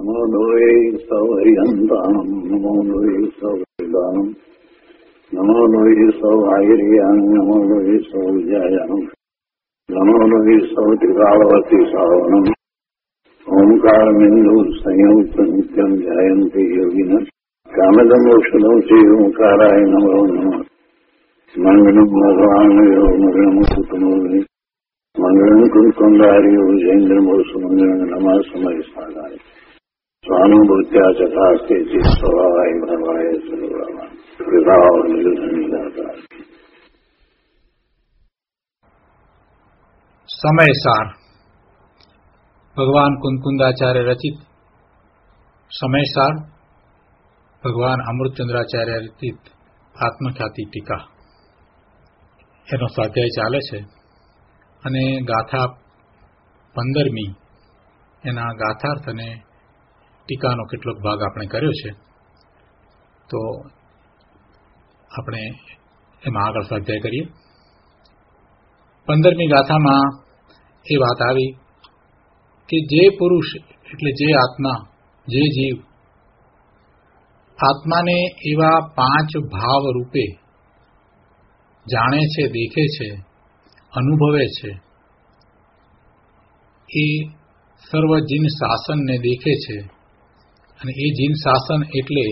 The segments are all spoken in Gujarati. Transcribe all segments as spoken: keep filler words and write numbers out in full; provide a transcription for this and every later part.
નમો લોહે સૌહરિયંતાણમ નમો લોહે સૌદાનમ નમો લોહે સૌહાયરિયાન નમો લોહે સૌજાયાન નમો લોહે સૌત્રિકાળવતી સાવનમ ઓમકાર બિંદુ સંયુક્ત નિત્યમ જયંતિ યોગિન કામદમ મોક્ષદમ શ્રી ઓમકારાય નમો નમઃ મંગલમ ભગવાન યો મંગલમ કુટુંબી મંગલમ કુંકુંદાર્યો જૈન્દ્રમોસુ મંગલમ નમઃ સમય સાગાય સ્વાનુભૂત્યા ચકાસ્તે સ્વભાવાય ભવાય સર્વમાં કૃપાઓ નિર્ધનિદાતા. સમયસાર ભગવાન કુંકુંદાચાર્ય રચિત સમયસાર ભગવાન અમૃતચંદ્રાચાર્ય રચિત આત્મખ્યાતિ ટીકા એનો સ્વાધ્યાય ચાલે છે અને ગાથા પંદરમી એના ગાથાર્થ અને ટીકાનો કેટલોક ભાગ આપણે કર્યો છે. તો આપણે એમાં આગળ સ્વાધ્યાય કરીએ. પંદરમી ગાથામાં એ વાત આવી કે જે પુરુષ એટલે જે આત્મા, જે જીવ આત્માને એવા પાંચ ભાવ રૂપે જાણે છે, દેખે છે, અનુભવે છે, એ સર્વ જીન શાસનને દેખે છે અને એ જીન શાસન એટલે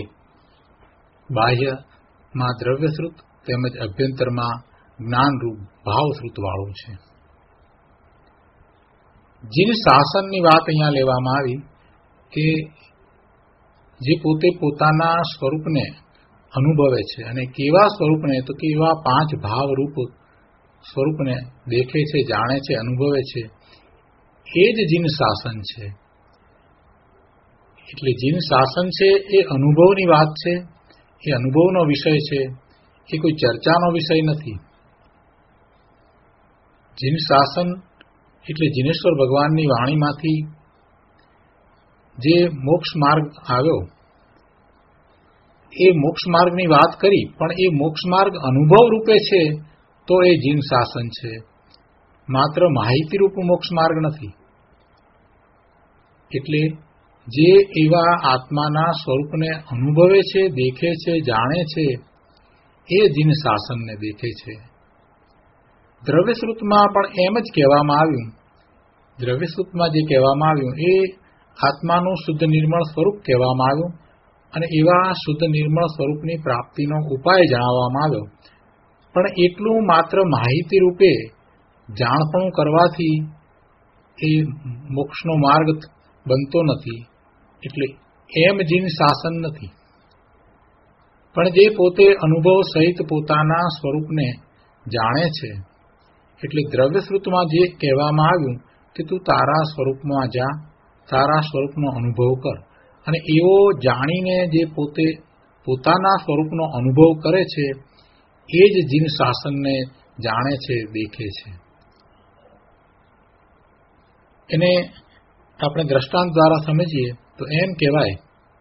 બાહ્યમાં દ્રવ્યશ્રુત તેમજ અભ્યંતરમાં જ્ઞાનરૂપ ભાવશ્રુતવાળું છે. જીન શાસનની વાત અહીંયા લેવામાં આવી કે જે પોતે પોતાના સ્વરૂપને અનુભવે છે અને કેવા સ્વરૂપને, તો કે એવા પાંચ ભાવરૂપ સ્વરૂપને દેખે છે, જાણે છે, અનુભવે છે, એ જ જીન શાસન છે. એટલે જીન શાસન છે એ અનુભવની વાત છે, એ અનુભવનો વિષય છે, એ કોઈ ચર્ચાનો વિષય નથી. જીન શાસન એટલે જીનેશ્વર ભગવાનની વાણીમાંથી જે મોક્ષ માર્ગ આવ્યો એ મોક્ષ માર્ગની વાત કરી, પણ એ મોક્ષ માર્ગ અનુભવ રૂપે છે તો એ જીન શાસન છે, માત્ર માહિતી રૂપ મોક્ષ માર્ગ નથી. એટલે જે એવા આત્માના સ્વરૂપને અનુભવે છે, દેખે છે, જાણે છે, એ જીન શાસનને દેખે છે. દ્રવ્યશ્રુતમાં પણ એમ જ કહેવામાં આવ્યું. દ્રવ્યશ્રુતમાં જે કહેવામાં આવ્યું એ આત્માનું શુદ્ધ નિર્મળ સ્વરૂપ કહેવામાં આવ્યું અને એવા શુદ્ધ નિર્મળ સ્વરૂપની પ્રાપ્તિનો ઉપાય જણાવવામાં આવ્યો. પણ એટલું માત્ર માહિતી રૂપે જાણપણું કરવાથી એ મોક્ષનો માર્ગ બનતો નથી. એટલે એમ જીન શાસન નથી. પણ જે પોતે અનુભવ સહિત પોતાના સ્વરૂપને જાણે છે, એટલે દ્રવ્યશ્રુતમાં જે કહેવામાં આવ્યું કે તું તારા સ્વરૂપમાં જા, તારા સ્વરૂપનો અનુભવ કર, અને એવો જાણીને જે પોતે પોતાના સ્વરૂપનો અનુભવ કરે છે એ જ જીન શાસનને જાણે છે, દેખે છે. એને આપણે દ્રષ્ટાંત દ્વારા સમજીએ તો એમ કહેવાય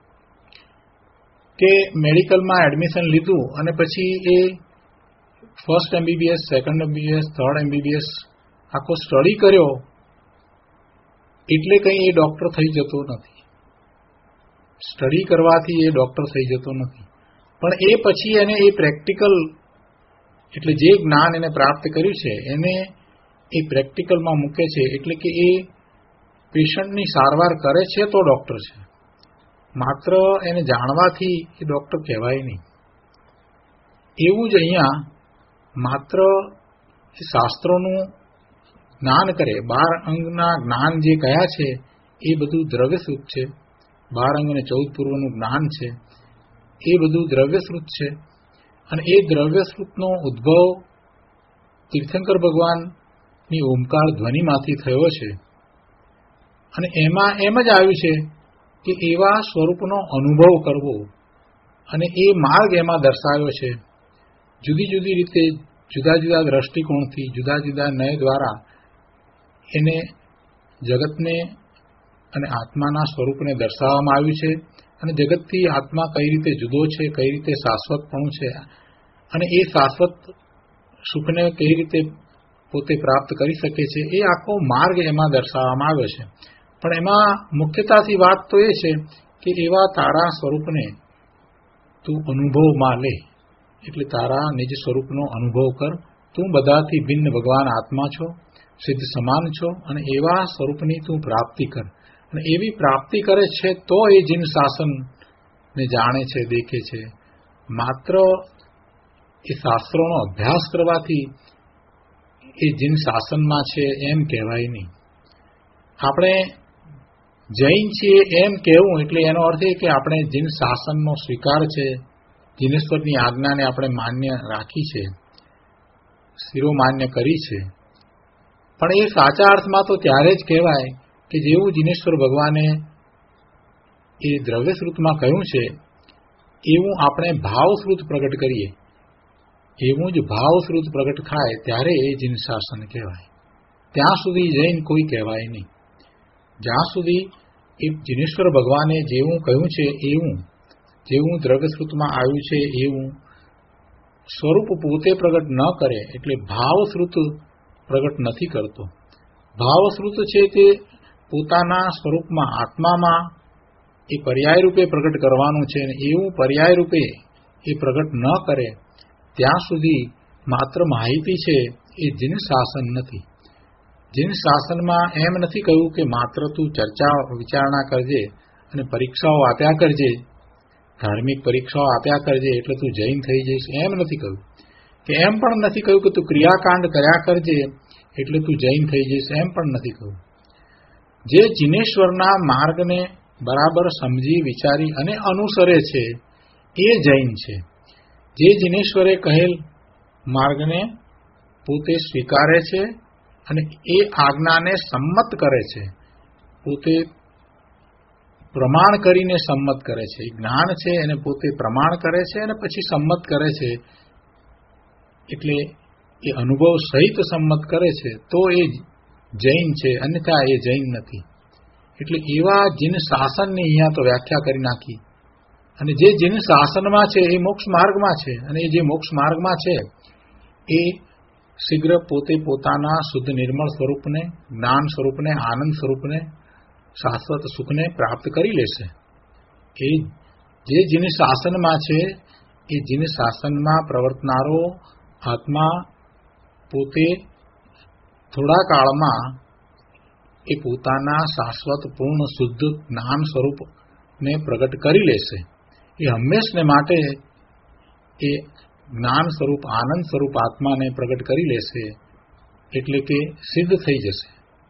કે મેડિકલમાં એડમિશન લીધું અને પછી એ first MBBS, second MBBS, third MBBS આખો સ્ટડી કર્યો એટલે કંઈ એ ડોક્ટર થઈ જતો નથી. સ્ટડી કરવાથી એ ડોક્ટર થઈ જતો નથી. પણ એ પછી એને એ પ્રેક્ટિકલ એટલે જે જ્ઞાન એને પ્રાપ્ત કર્યું છે એને એ પ્રેક્ટિકલમાં મૂકે છે. એટલે કે એ પેશન્ટની સારવાર કરે છે તો ડોક્ટર છે. માત્ર એને જાણવાથી એ ડોક્ટર કહેવાય નહીં. એવું જ અહીંયા માત્ર શાસ્ત્રોનું જ્ઞાન કરે, બાર અંગના જ્ઞાન જે કયા છે એ બધું દ્રવ્યશ્રુત છે. બાર અંગ અને ચૌદ પૂર્વનું જ્ઞાન છે એ બધું દ્રવ્યશ્રુત છે. અને એ દ્રવ્યશ્રુતનો ઉદ્ભવ તીર્થંકર ભગવાનની ઓમકાર ધ્વનિમાંથી થયો છે. અને એમાં એમ જ આવ્યું છે કે એવા સ્વરૂપનો અનુભવ કરવો અને એ માર્ગ એમાં દર્શાવ્યો છે. જુદી જુદી રીતે, જુદા જુદા દ્રષ્ટિકોણથી, જુદા જુદા નય દ્વારા એને જગતને અને આત્માના સ્વરૂપને દર્શાવવામાં આવ્યું છે. અને જગતથી આત્મા કઈ રીતે જુદો છે, કઈ રીતે શાશ્વતપણું છે, અને એ શાશ્વત સુખને કઈ રીતે પોતે પ્રાપ્ત કરી શકે છે, એ આખો માર્ગ એમાં દર્શાવવામાં આવ્યો છે. પણ એમાં મુખ્યતાથી વાત તો એ છે કે એવા તારા સ્વરૂપને તું અનુભવમાં લે, એટલે તારા નિજ સ્વરૂપનો અનુભવ કર. તું બધાથી ભિન્ન ભગવાન આત્મા છો, સિદ્ધ સમાન છો, અને એવા સ્વરૂપની તું પ્રાપ્તિ કર. અને એવી પ્રાપ્તિ કરે છે તો એ જીન શાસનને જાણે છે, દેખે છે. માત્ર એ શાસ્ત્રોનો અભ્યાસ કરવાથી એ જીન શાસનમાં છે એમ કહેવાય નહીં. આપણે જૈન છીએ એમ કહેવું એટલે એનો અર્થ એ કે આપણે જીન શાસનનો સ્વીકાર છે, જીનેશ્વરની આજ્ઞાને આપણે માન્ય રાખી છે, શિરોમાન્ય કરી છે. પણ એ સાચા અર્થમાં તો ત્યારે જ કહેવાય કે જેવું જીનેશ્વર ભગવાને એ દ્રવ્યશ્રુતમાં કહ્યું છે એવું આપણે ભાવશ્રુત પ્રગટ કરીએ, એવું જ ભાવશ્રુત પ્રગટ થાય ત્યારે એ જીન શાસન કહેવાય. ત્યાં સુધી જૈન કોઈ કહેવાય નહીં. જ્યાં સુધી એ જીનેશ્વર ભગવાને જેવું કહ્યું છે એવું, જેવું દ્રવ્યશ્રુતમાં આવ્યું છે એવું સ્વરૂપ પોતે પ્રગટ ન કરે એટલે ભાવશ્રુત પ્રગટ નથી કરતો. ભાવશ્રુત છે તે પોતાના સ્વરૂપમાં આત્મામાં એ પર્યાય રૂપે પ્રગટ કરવાનું છે, અને એવું પર્યાય રૂપે એ પ્રગટ ન કરે ત્યાં સુધી માત્ર માહિતી છે એ જીન શાસન નથી. જીન શાસનમાં એમ નથી કહ્યું કે માત્ર તું ચર્ચા વિચારણા કરજે અને પરીક્ષાઓ આપ્યા કરજે, ધાર્મિક પરીક્ષાઓ આપ્યા કરજે એટલે તું જૈન થઈ જઈશ, એમ નથી કહ્યું. કે એમ પણ નથી કહ્યું કે તું ક્રિયાકાંડ કર્યા કરજે એટલે તું જૈન થઈ જઈશ, એમ પણ નથી કહ્યું. જે જીનેશ્વરના માર્ગને બરાબર સમજી વિચારી અને અનુસરે છે એ જૈન છે. જે જીનેશ્વરે કહેલ માર્ગને પોતે સ્વીકારે છે અને એ આજ્ઞાને સંમત કરે છે, પોતે પ્રમાણ કરીને સંમત કરે છે. જ્ઞાન છે એને પોતે પ્રમાણ કરે છે અને પછી સંમત કરે છે, એટલે એ અનુભવ સહિત સંમત કરે છે તો એ જૈન છે, અન્યથા એ જૈન નથી. એટલે એવા જીન શાસનની અહીંયા તો વ્યાખ્યા કરી નાખી. અને જે જીન શાસનમાં છે એ મોક્ષ માર્ગમાં છે, અને એ જે મોક્ષ માર્ગમાં છે એ શીઘ્ર પોતે પોતાના શુદ્ધ નિર્મળ સ્વરૂપને, જ્ઞાન સ્વરૂપને, આનંદ સ્વરૂપને, શાશ્વત સુખને પ્રાપ્ત કરી લેશે. એ જે જીન શાસનમાં છે એ જીન શાસનમાં પ્રવર્તનારો આત્મા પોતે થોડા કાળમાં એ પોતાના શાશ્વત પૂર્ણ શુદ્ધ જ્ઞાન સ્વરૂપને પ્રગટ કરી લેશે. એ હંમેશને માટે એ જ્ઞાન સ્વરૂપ, આનંદ સ્વરૂપ આત્માને પ્રગટ કરી લેશે, એટલે કે સિદ્ધ થઈ જશે.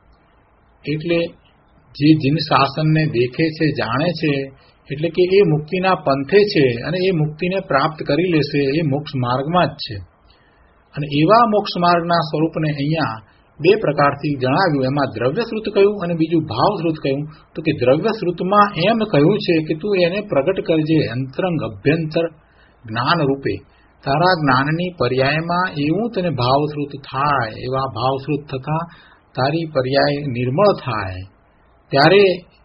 એટલે જે જીન શાસનને દેખે છે, જાણે છે, એટલે કે એ મુક્તિના પંથે છે અને એ મુક્તિને પ્રાપ્ત કરી લેશે, એ મોક્ષ માર્ગમાં જ છે. અને એવા મોક્ષ માર્ગના સ્વરૂપને અહીંયા બે પ્રકારથી જણાવ્યું. એમાં દ્રવ્યશ્રુત કહ્યું અને બીજું ભાવશ્રુત કહ્યું. તો કે દ્રવ્યશ્રુતમાં એમ કહ્યું છે કે તું એને પ્રગટ કરજે અંતરંગ અભ્યંતર જ્ઞાન રૂપે. તારા જ્ઞાનની પર્યાયમાં એવું તને ભાવશ્રુત થાય, એવા ભાવશ્રુત થતા તારી પર્યાય નિર્મળ થાય ત્યારે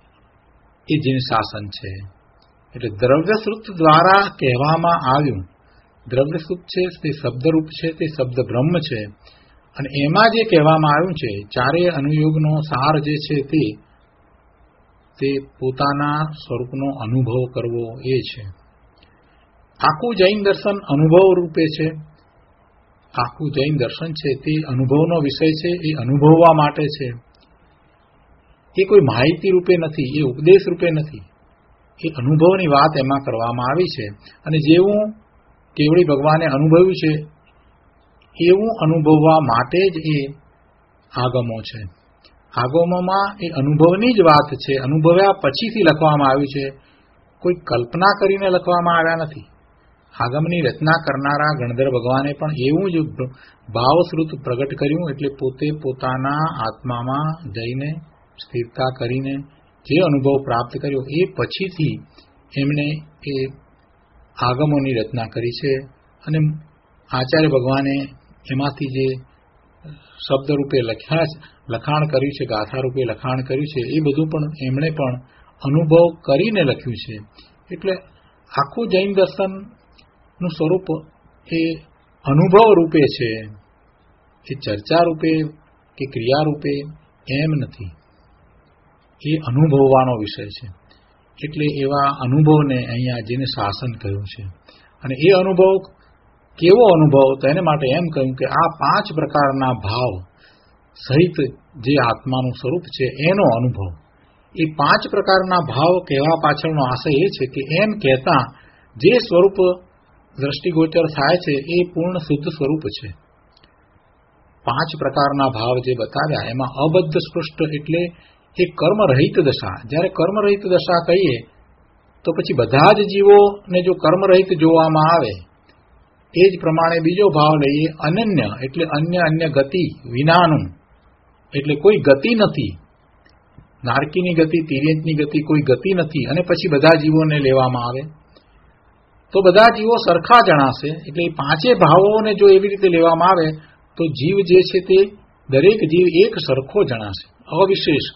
એ જીન શાસન છે. એટલે દ્રવ્યશ્રુત દ્વારા કહેવામાં આવ્યું. દ્રવ્યશ્રુત છે તે શબ્દરૂપ છે, તે શબ્દ બ્રહ્મ છે. અને એમાં જે કહેવામાં આવ્યું છે ચારેય અનુયોગનો સાર જે છે તે તે પોતાના સ્વરૂપનો અનુભવ કરવો એ છે. આખું જૈન દર્શન અનુભવ રૂપે છે. આખું જૈન દર્શન છે તે અનુભવનો વિષય છે, એ અનુભવવા માટે છે. એ કોઈ માહિતી રૂપે નથી, એ ઉપદેશ રૂપે નથી, એ અનુભવની વાત એમાં કરવામાં આવી છે. અને જેવું કેવળી ભગવાને અનુભવ્યું છે એવું અનુભવવા માટે જ એ આગમો છે. આગમોમાં એ અનુભવની જ વાત છે, અનુભવ્યા પછીથી લખવામાં આવ્યું છે, કોઈ કલ્પના કરીને લખવામાં આવ્યા નથી. આગમની રચના કરનારા ગણધર ભગવાને પણ એવું જ ભાવશ્રુત પ્રગટ કર્યું, એટલે પોતે પોતાના આત્મામાં જઈને સ્થિરતા કરીને જે અનુભવ પ્રાપ્ત કર્યો એ પછીથી એમણે એ આગમોની રચના કરી છે. અને આચાર્ય ભગવાને એમાંથી જે શબ્દ રૂપે લખ્યા લખાણ કર્યું છે, ગાથા રૂપે લખાણ કર્યું છે, એ બધું પણ એમણે પણ અનુભવ કરીને લખ્યું છે. એટલે આખું જૈન દર્શનનું સ્વરૂપ એ અનુભવ રૂપે છે, એ ચર્ચા રૂપે કે ક્રિયા રૂપે એમ નથી. એ અનુભવવાનો વિષય છે. એટલે એવા અનુભવને અહીંયા જેને શાસન કહ્યું છે. અને એ અનુભવ કેવો અનુભવ? તો એને માટે એમ કહ્યું કે આ પાંચ પ્રકારના ભાવ સહિત જે આત્માનું સ્વરૂપ છે એનો અનુભવ. એ પાંચ પ્રકારના ભાવ કહેવા પાછળનો આશય એ છે કે એમ કહેતા જે સ્વરૂપ દ્રષ્ટિગોચર થાય છે એ પૂર્ણ શુદ્ધ સ્વરૂપ છે. પાંચ પ્રકારના ભાવ જે બતાવ્યા એમાં અબદ્ધ સ્પૃષ્ટ એટલે એ કર્મરહિત દશા. જ્યારે કર્મરહિત દશા કહીએ તો પછી બધા જ જીવોને જો કર્મરહિત જોવામાં આવે એ જ પ્રમાણે બીજો ભાવ લઈએ અનન્ય એટલે અન્ય અન્ય ગતિ વિનાનું, એટલે કોઈ ગતિ નથી, નારકીની ગતિ તિર્યંતની ગતિ કોઈ ગતિ નથી, અને પછી બધા જીવોને લેવામાં આવે તો બધા જીવો સરખા જણાશે. એટલે એ પાંચે ભાવોને જો એવી રીતે લેવામાં આવે તો જીવ જે છે તે દરેક જીવ એક સરખો જણાશે, અવિશેષ.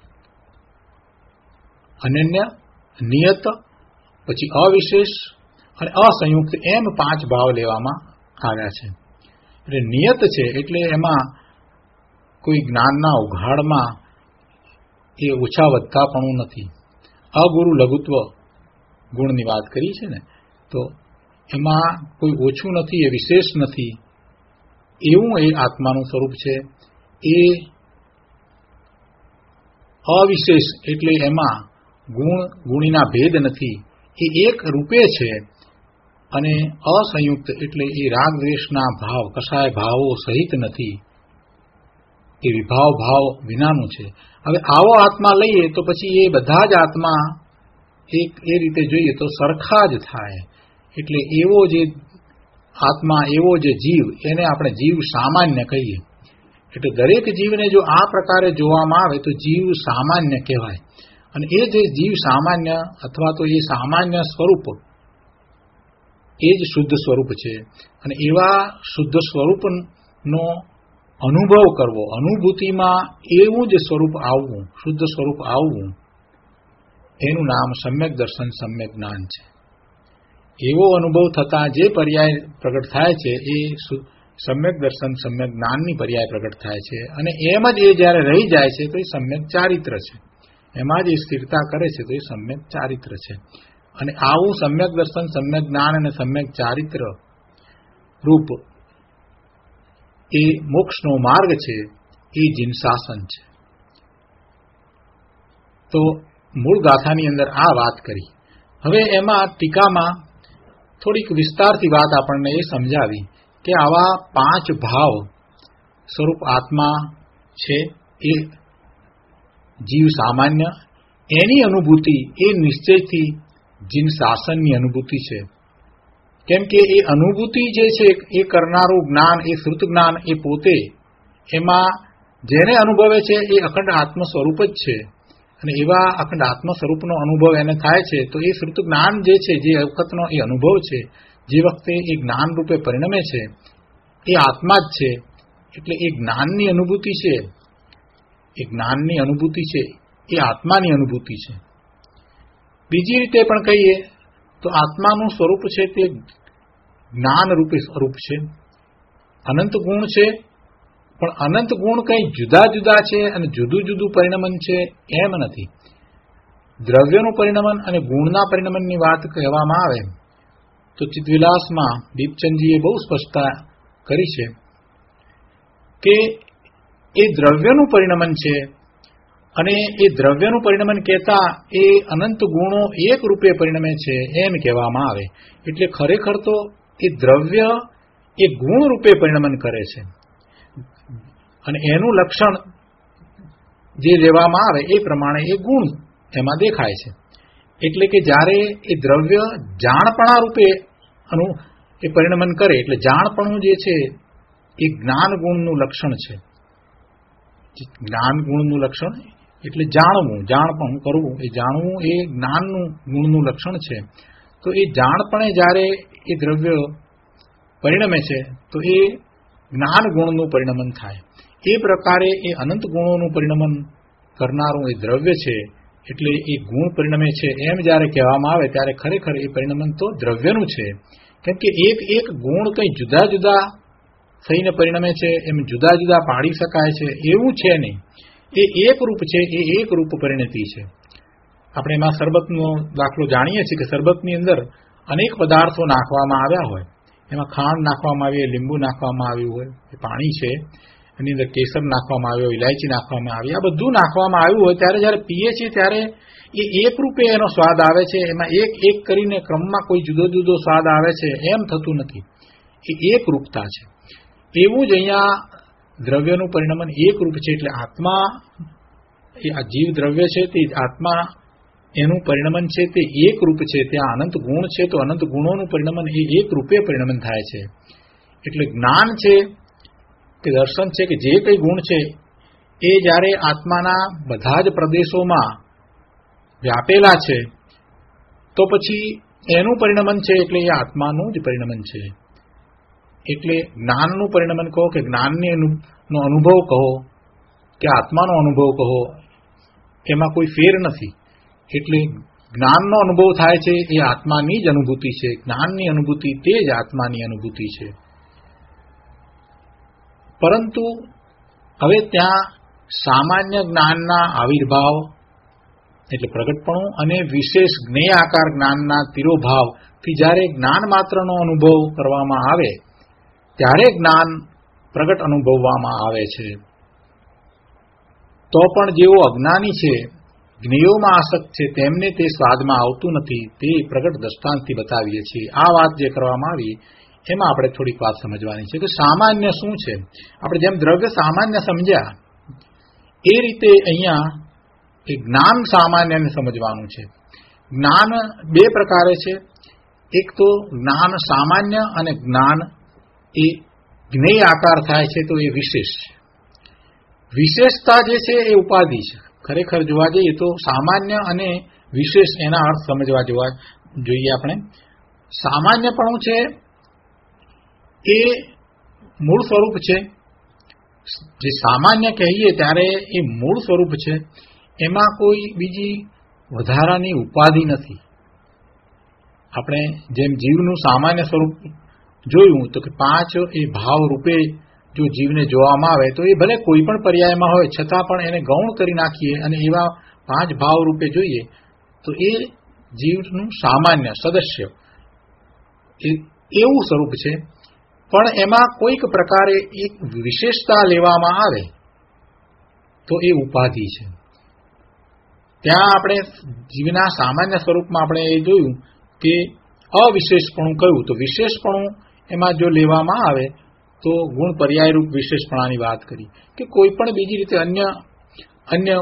અનન્ય, નિયત, પછી અવિશેષ અને અસંયુક્ત એમ પાંચ ભાવ લેવામાં આવ્યા છે. એટલે નિયત છે એટલે એમાં કોઈ જ્ઞાનના ઉઘાડમાં એ ઓછા વધતાપણું નથી. અગુરુ લઘુત્વ ગુણની વાત કરી છે ને, તો એમાં કોઈ ઓછું નથી, એ વિશેષ નથી, એવું એ આત્માનું સ્વરૂપ છે. એ અવિશેષ એટલે એમાં ગુણ ગુણીના ભેદ નથી, એ એક રૂપે છે. અને અસંયુક્ત એટલે એ રાગ દ્વેષના ભાવ કશાય ભાવો સહિત નથી, એ વિભાવ ભાવ વિનાનું છે. હવે આવો આત્મા લઈએ તો પછી એ બધા જ આત્મા એક એ રીતે જોઈએ તો સરખા જ થાય. એટલે એવો જે આત્મા, એવો જે જીવ, એને આપણે જીવ સામાન્ય કહીએ. એટલે દરેક જીવને જો આ પ્રકારે જોવામાં આવે તો જીવ સામાન્ય કહેવાય. અને એ જે જીવ સામાન્ય અથવા તો એ સામાન્ય સ્વરૂપ એ જ શુદ્ધ સ્વરૂપ છે. અને એવા શુદ્ધ સ્વરૂપનો અનુભવ કરવો, અનુભૂતિમાં એવું જ સ્વરૂપ આવવું, શુદ્ધ સ્વરૂપ આવવું, એનું નામ સમ્યક દર્શન સમ્યક જ્ઞાન છે. એવો અનુભવ થતાં જે પર્યાય પ્રગટ થાય છે એ સમ્યક દર્શન સમ્યક જ્ઞાનની પર્યાય પ્રગટ થાય છે. અને એમ જ એ જ્યારે રહી જાય છે તો એ સમ્યક ચારિત્ર છે, એમાં જ એ સ્થિરતા કરે છે તો એ સમ્યક ચારિત્ર છે. અને આવું સમ્યક દર્શન સમ્યક જ્ઞાન અને સમ્યક ચારિત્ર રૂપ એ મોક્ષનો માર્ગ છે, એ જીનશાસન છે. તો મૂળ ગાથાની અંદર આ વાત કરી. હવે એમાં ટીકામાં થોડીક વિસ્તારથી વાત આપણને એ સમજાવી કે આવા પાંચ ભાવ સ્વરૂપ આત્મા છે, એ જીવ સામાન્ય, એની અનુભૂતિ એ નિશ્ચયથી જીનશાસનની અનુભૂતિ છે. કેમ કે એ અનુભૂતિ જે છે એ કરનારું જ્ઞાન, એ શ્રુત જ્ઞાન, એ પોતે એમાં જેને અનુભવે છે એ અખંડ આત્મ સ્વરૂપ જ છે. અને એવા અખંડ આત્મ સ્વરૂપનો અનુભવ એને થાય છે તો એ શ્રુત જ્ઞાન જે છે, જે વખતનો એ અનુભવ છે, જે વખતે એ જ્ઞાન રૂપે પરિણમે છે, એ આત્મા જ છે. એટલે એ જ્ઞાનની અનુભૂતિ છે, એ જ્ઞાનની અનુભૂતિ છે, એ આત્માની અનુભૂતિ છે. બીજી રીતે પણ કહીએ તો આત્માનું સ્વરૂપ છે તે જ્ઞાન રૂપે સ્વરૂપ છે. અનંત ગુણ છે, પણ અનંત ગુણ કંઈ જુદા જુદા છે અને જુદું જુદું પરિણમન છે એમ નથી. દ્રવ્યનું પરિણમન અને ગુણના પરિણમનની વાત કહેવામાં આવે તો ચિત્તવિલાસમાં દીપચંદજીએ બહુ સ્પષ્ટતા કરી છે કે એ દ્રવ્યનું પરિણમન છે. અને એ દ્રવ્યનું પરિણમન કહેતા એ અનંત ગુણો એક રૂપે પરિણમે છે એમ કહેવામાં આવે. એટલે ખરેખર તો એ દ્રવ્ય એ ગુણ રૂપે પરિણમન કરે છે અને એનું લક્ષણ જે લેવામાં આવે એ પ્રમાણે એ ગુણ એમાં દેખાય છે. એટલે કે જ્યારે એ દ્રવ્ય જાણપણા રૂપે અનુ એ પરિણમન કરે, એટલે જાણપણું જે છે એ જ્ઞાન ગુણનું લક્ષણ છે. જ્ઞાન ગુણનું લક્ષણ એટલે જાણવું, જાણપણું કરવું, એ જાણવું એ જ્ઞાનનું ગુણનું લક્ષણ છે. તો એ જાણપણે જ્યારે એ દ્રવ્ય પરિણમે છે તો એ જ્ઞાન ગુણનું પરિણમન થાય. એ પ્રકારે એ અનંત ગુણોનું પરિણમન કરનારું એ દ્રવ્ય છે. એટલે એ ગુણ પરિણમે છે એમ જ્યારે કહેવામાં આવે ત્યારે ખરેખર એ પરિણમન તો દ્રવ્યનું છે. કેમ કે એક એક ગુણ કંઈ જુદા જુદા થઈને પરિણમે છે, એમ જુદા જુદા પાડી શકાય છે એવું છે નહીં. એ એક રૂપ છે, એ એક રૂપ પરિણતિ છે. આપણે એમાં શરબતનો દાખલો જાણીએ છીએ કે શરબતની અંદર અનેક પદાર્થો નાખવામાં આવ્યા હોય, એમાં ખાંડ નાખવામાં આવી હોય, લીંબુ નાખવામાં આવ્યું હોય, એ પાણી છે, એની અંદર કેસર નાખવામાં આવ્યો, ઇલાયચી નાખવામાં આવી, આ બધું નાખવામાં આવ્યું હોય ત્યારે જ્યારે પીએ છીએ ત્યારે એ એક રૂપે એનો સ્વાદ આવે છે. એમાં એક એક કરીને ક્રમમાં કોઈ જુદો જુદો સ્વાદ આવે છે એમ થતું નથી, એ એક રૂપતા છે. એવું જ અહીંયા દ્રવ્યનું પરિણમન એક રૂપ છે. એટલે આત્મા એ આ જીવ દ્રવ્ય છે તે આત્મા એનું પરિણમન છે તે એક રૂપ છે. ત્યાં અનંત ગુણ છે તો અનંત ગુણોનું પરિણમન એ એક રૂપે પરિણમન થાય છે. એટલે જ્ઞાન છે કે દર્શન છે કે જે કંઈ ગુણ છે એ જ્યારે આત્માના બધા જ પ્રદેશોમાં વ્યાપેલા છે તો પછી એનું પરિણમન છે, એટલે એ આત્માનું જ પરિણમન છે. એટલે જ્ઞાનનું પરિણમન કહો કે જ્ઞાનની નો અનુભવ કહો કે આત્માનો અનુભવ કહો, એમાં કોઈ ફેર નથી. એટલે જ્ઞાનનો અનુભવ થાય છે એ આત્માની જ અનુભૂતિ છે, જ્ઞાનની અનુભૂતિ તે જ આત્માની અનુભૂતિ છે. પરંતુ હવે ત્યાં સામાન્ય જ્ઞાનના આવિર્ભાવ એટલે પ્રગટપણું અને વિશેષ જ્ઞેય આકાર જ્ઞાનના તિરોભાવથી જ્યારે જ્ઞાન માત્રનો અનુભવ કરવામાં આવે ત્યારે જ્ઞાન પ્રગટ અનુભવવામાં આવે છે. તો પણ જેઓ અજ્ઞાની છે, જ્ઞેયોમાં આસક્ત છે, તેમને તે સ્વાદમાં આવતું નથી, તે પ્રગટ દ્રષ્ટાંતથી બતાવીએ છીએ. આ વાત જે કરવામાં આવી એમાં આપણે થોડીક વાત સમજવાની છે કે સામાન્ય શું છે. આપણે જેમ દ્રવ્ય સામાન્ય સમજ્યા એ રીતે અહીંયા એ જ્ઞાન સામાન્યને સમજવાનું છે. જ્ઞાન બે પ્રકારે છે. એક તો જ્ઞાન સામાન્ય અને જ્ઞાન એ જ્ઞેય આકાર થાય છે તો એ વિશેષ છે. વિશેષતા જે છે એ ઉપાધિ છે. ખરેખર જોવા જઈએ તો સામાન્ય અને વિશેષ એના અર્થ સમજવા જોવા જોઈએ. આપણે સામાન્યપણું છે એ મૂળ સ્વરૂપ છે. જે સામાન્ય કહીએ ત્યારે એ મૂળ સ્વરૂપ છે, એમાં કોઈ બીજી વધારાની ઉપાધિ નથી. આપણે જેમ જીવનું સામાન્ય સ્વરૂપ જોયું તો કે પાંચ એ ભાવ રૂપે જો જીવને જોવામાં આવે તો એ ભલે કોઈ પણ પર્યાયમાં હોય છતાં પણ એને ગૌણ કરી નાખીએ અને એવા પાંચ ભાવ રૂપે જોઈએ તો એ જીવનું સામાન્ય સદસ્ય એવું સ્વરૂપ છે. પણ એમાં કોઈક પ્રકારે એક વિશેષતા લેવામાં આવે તો એ ઉપાધિ છે. ત્યાં આપણે જીવના સામાન્ય સ્વરૂપમાં આપણે એ જોયું કે અવિશેષપણું કહ્યું, તો વિશેષપણું એમાં જો લેવામાં આવે તો ગુણ પર્યાયરૂપ વિશેષપણાની વાત કરી કે કોઈ પણ બીજી રીતે અન્ય અન્ય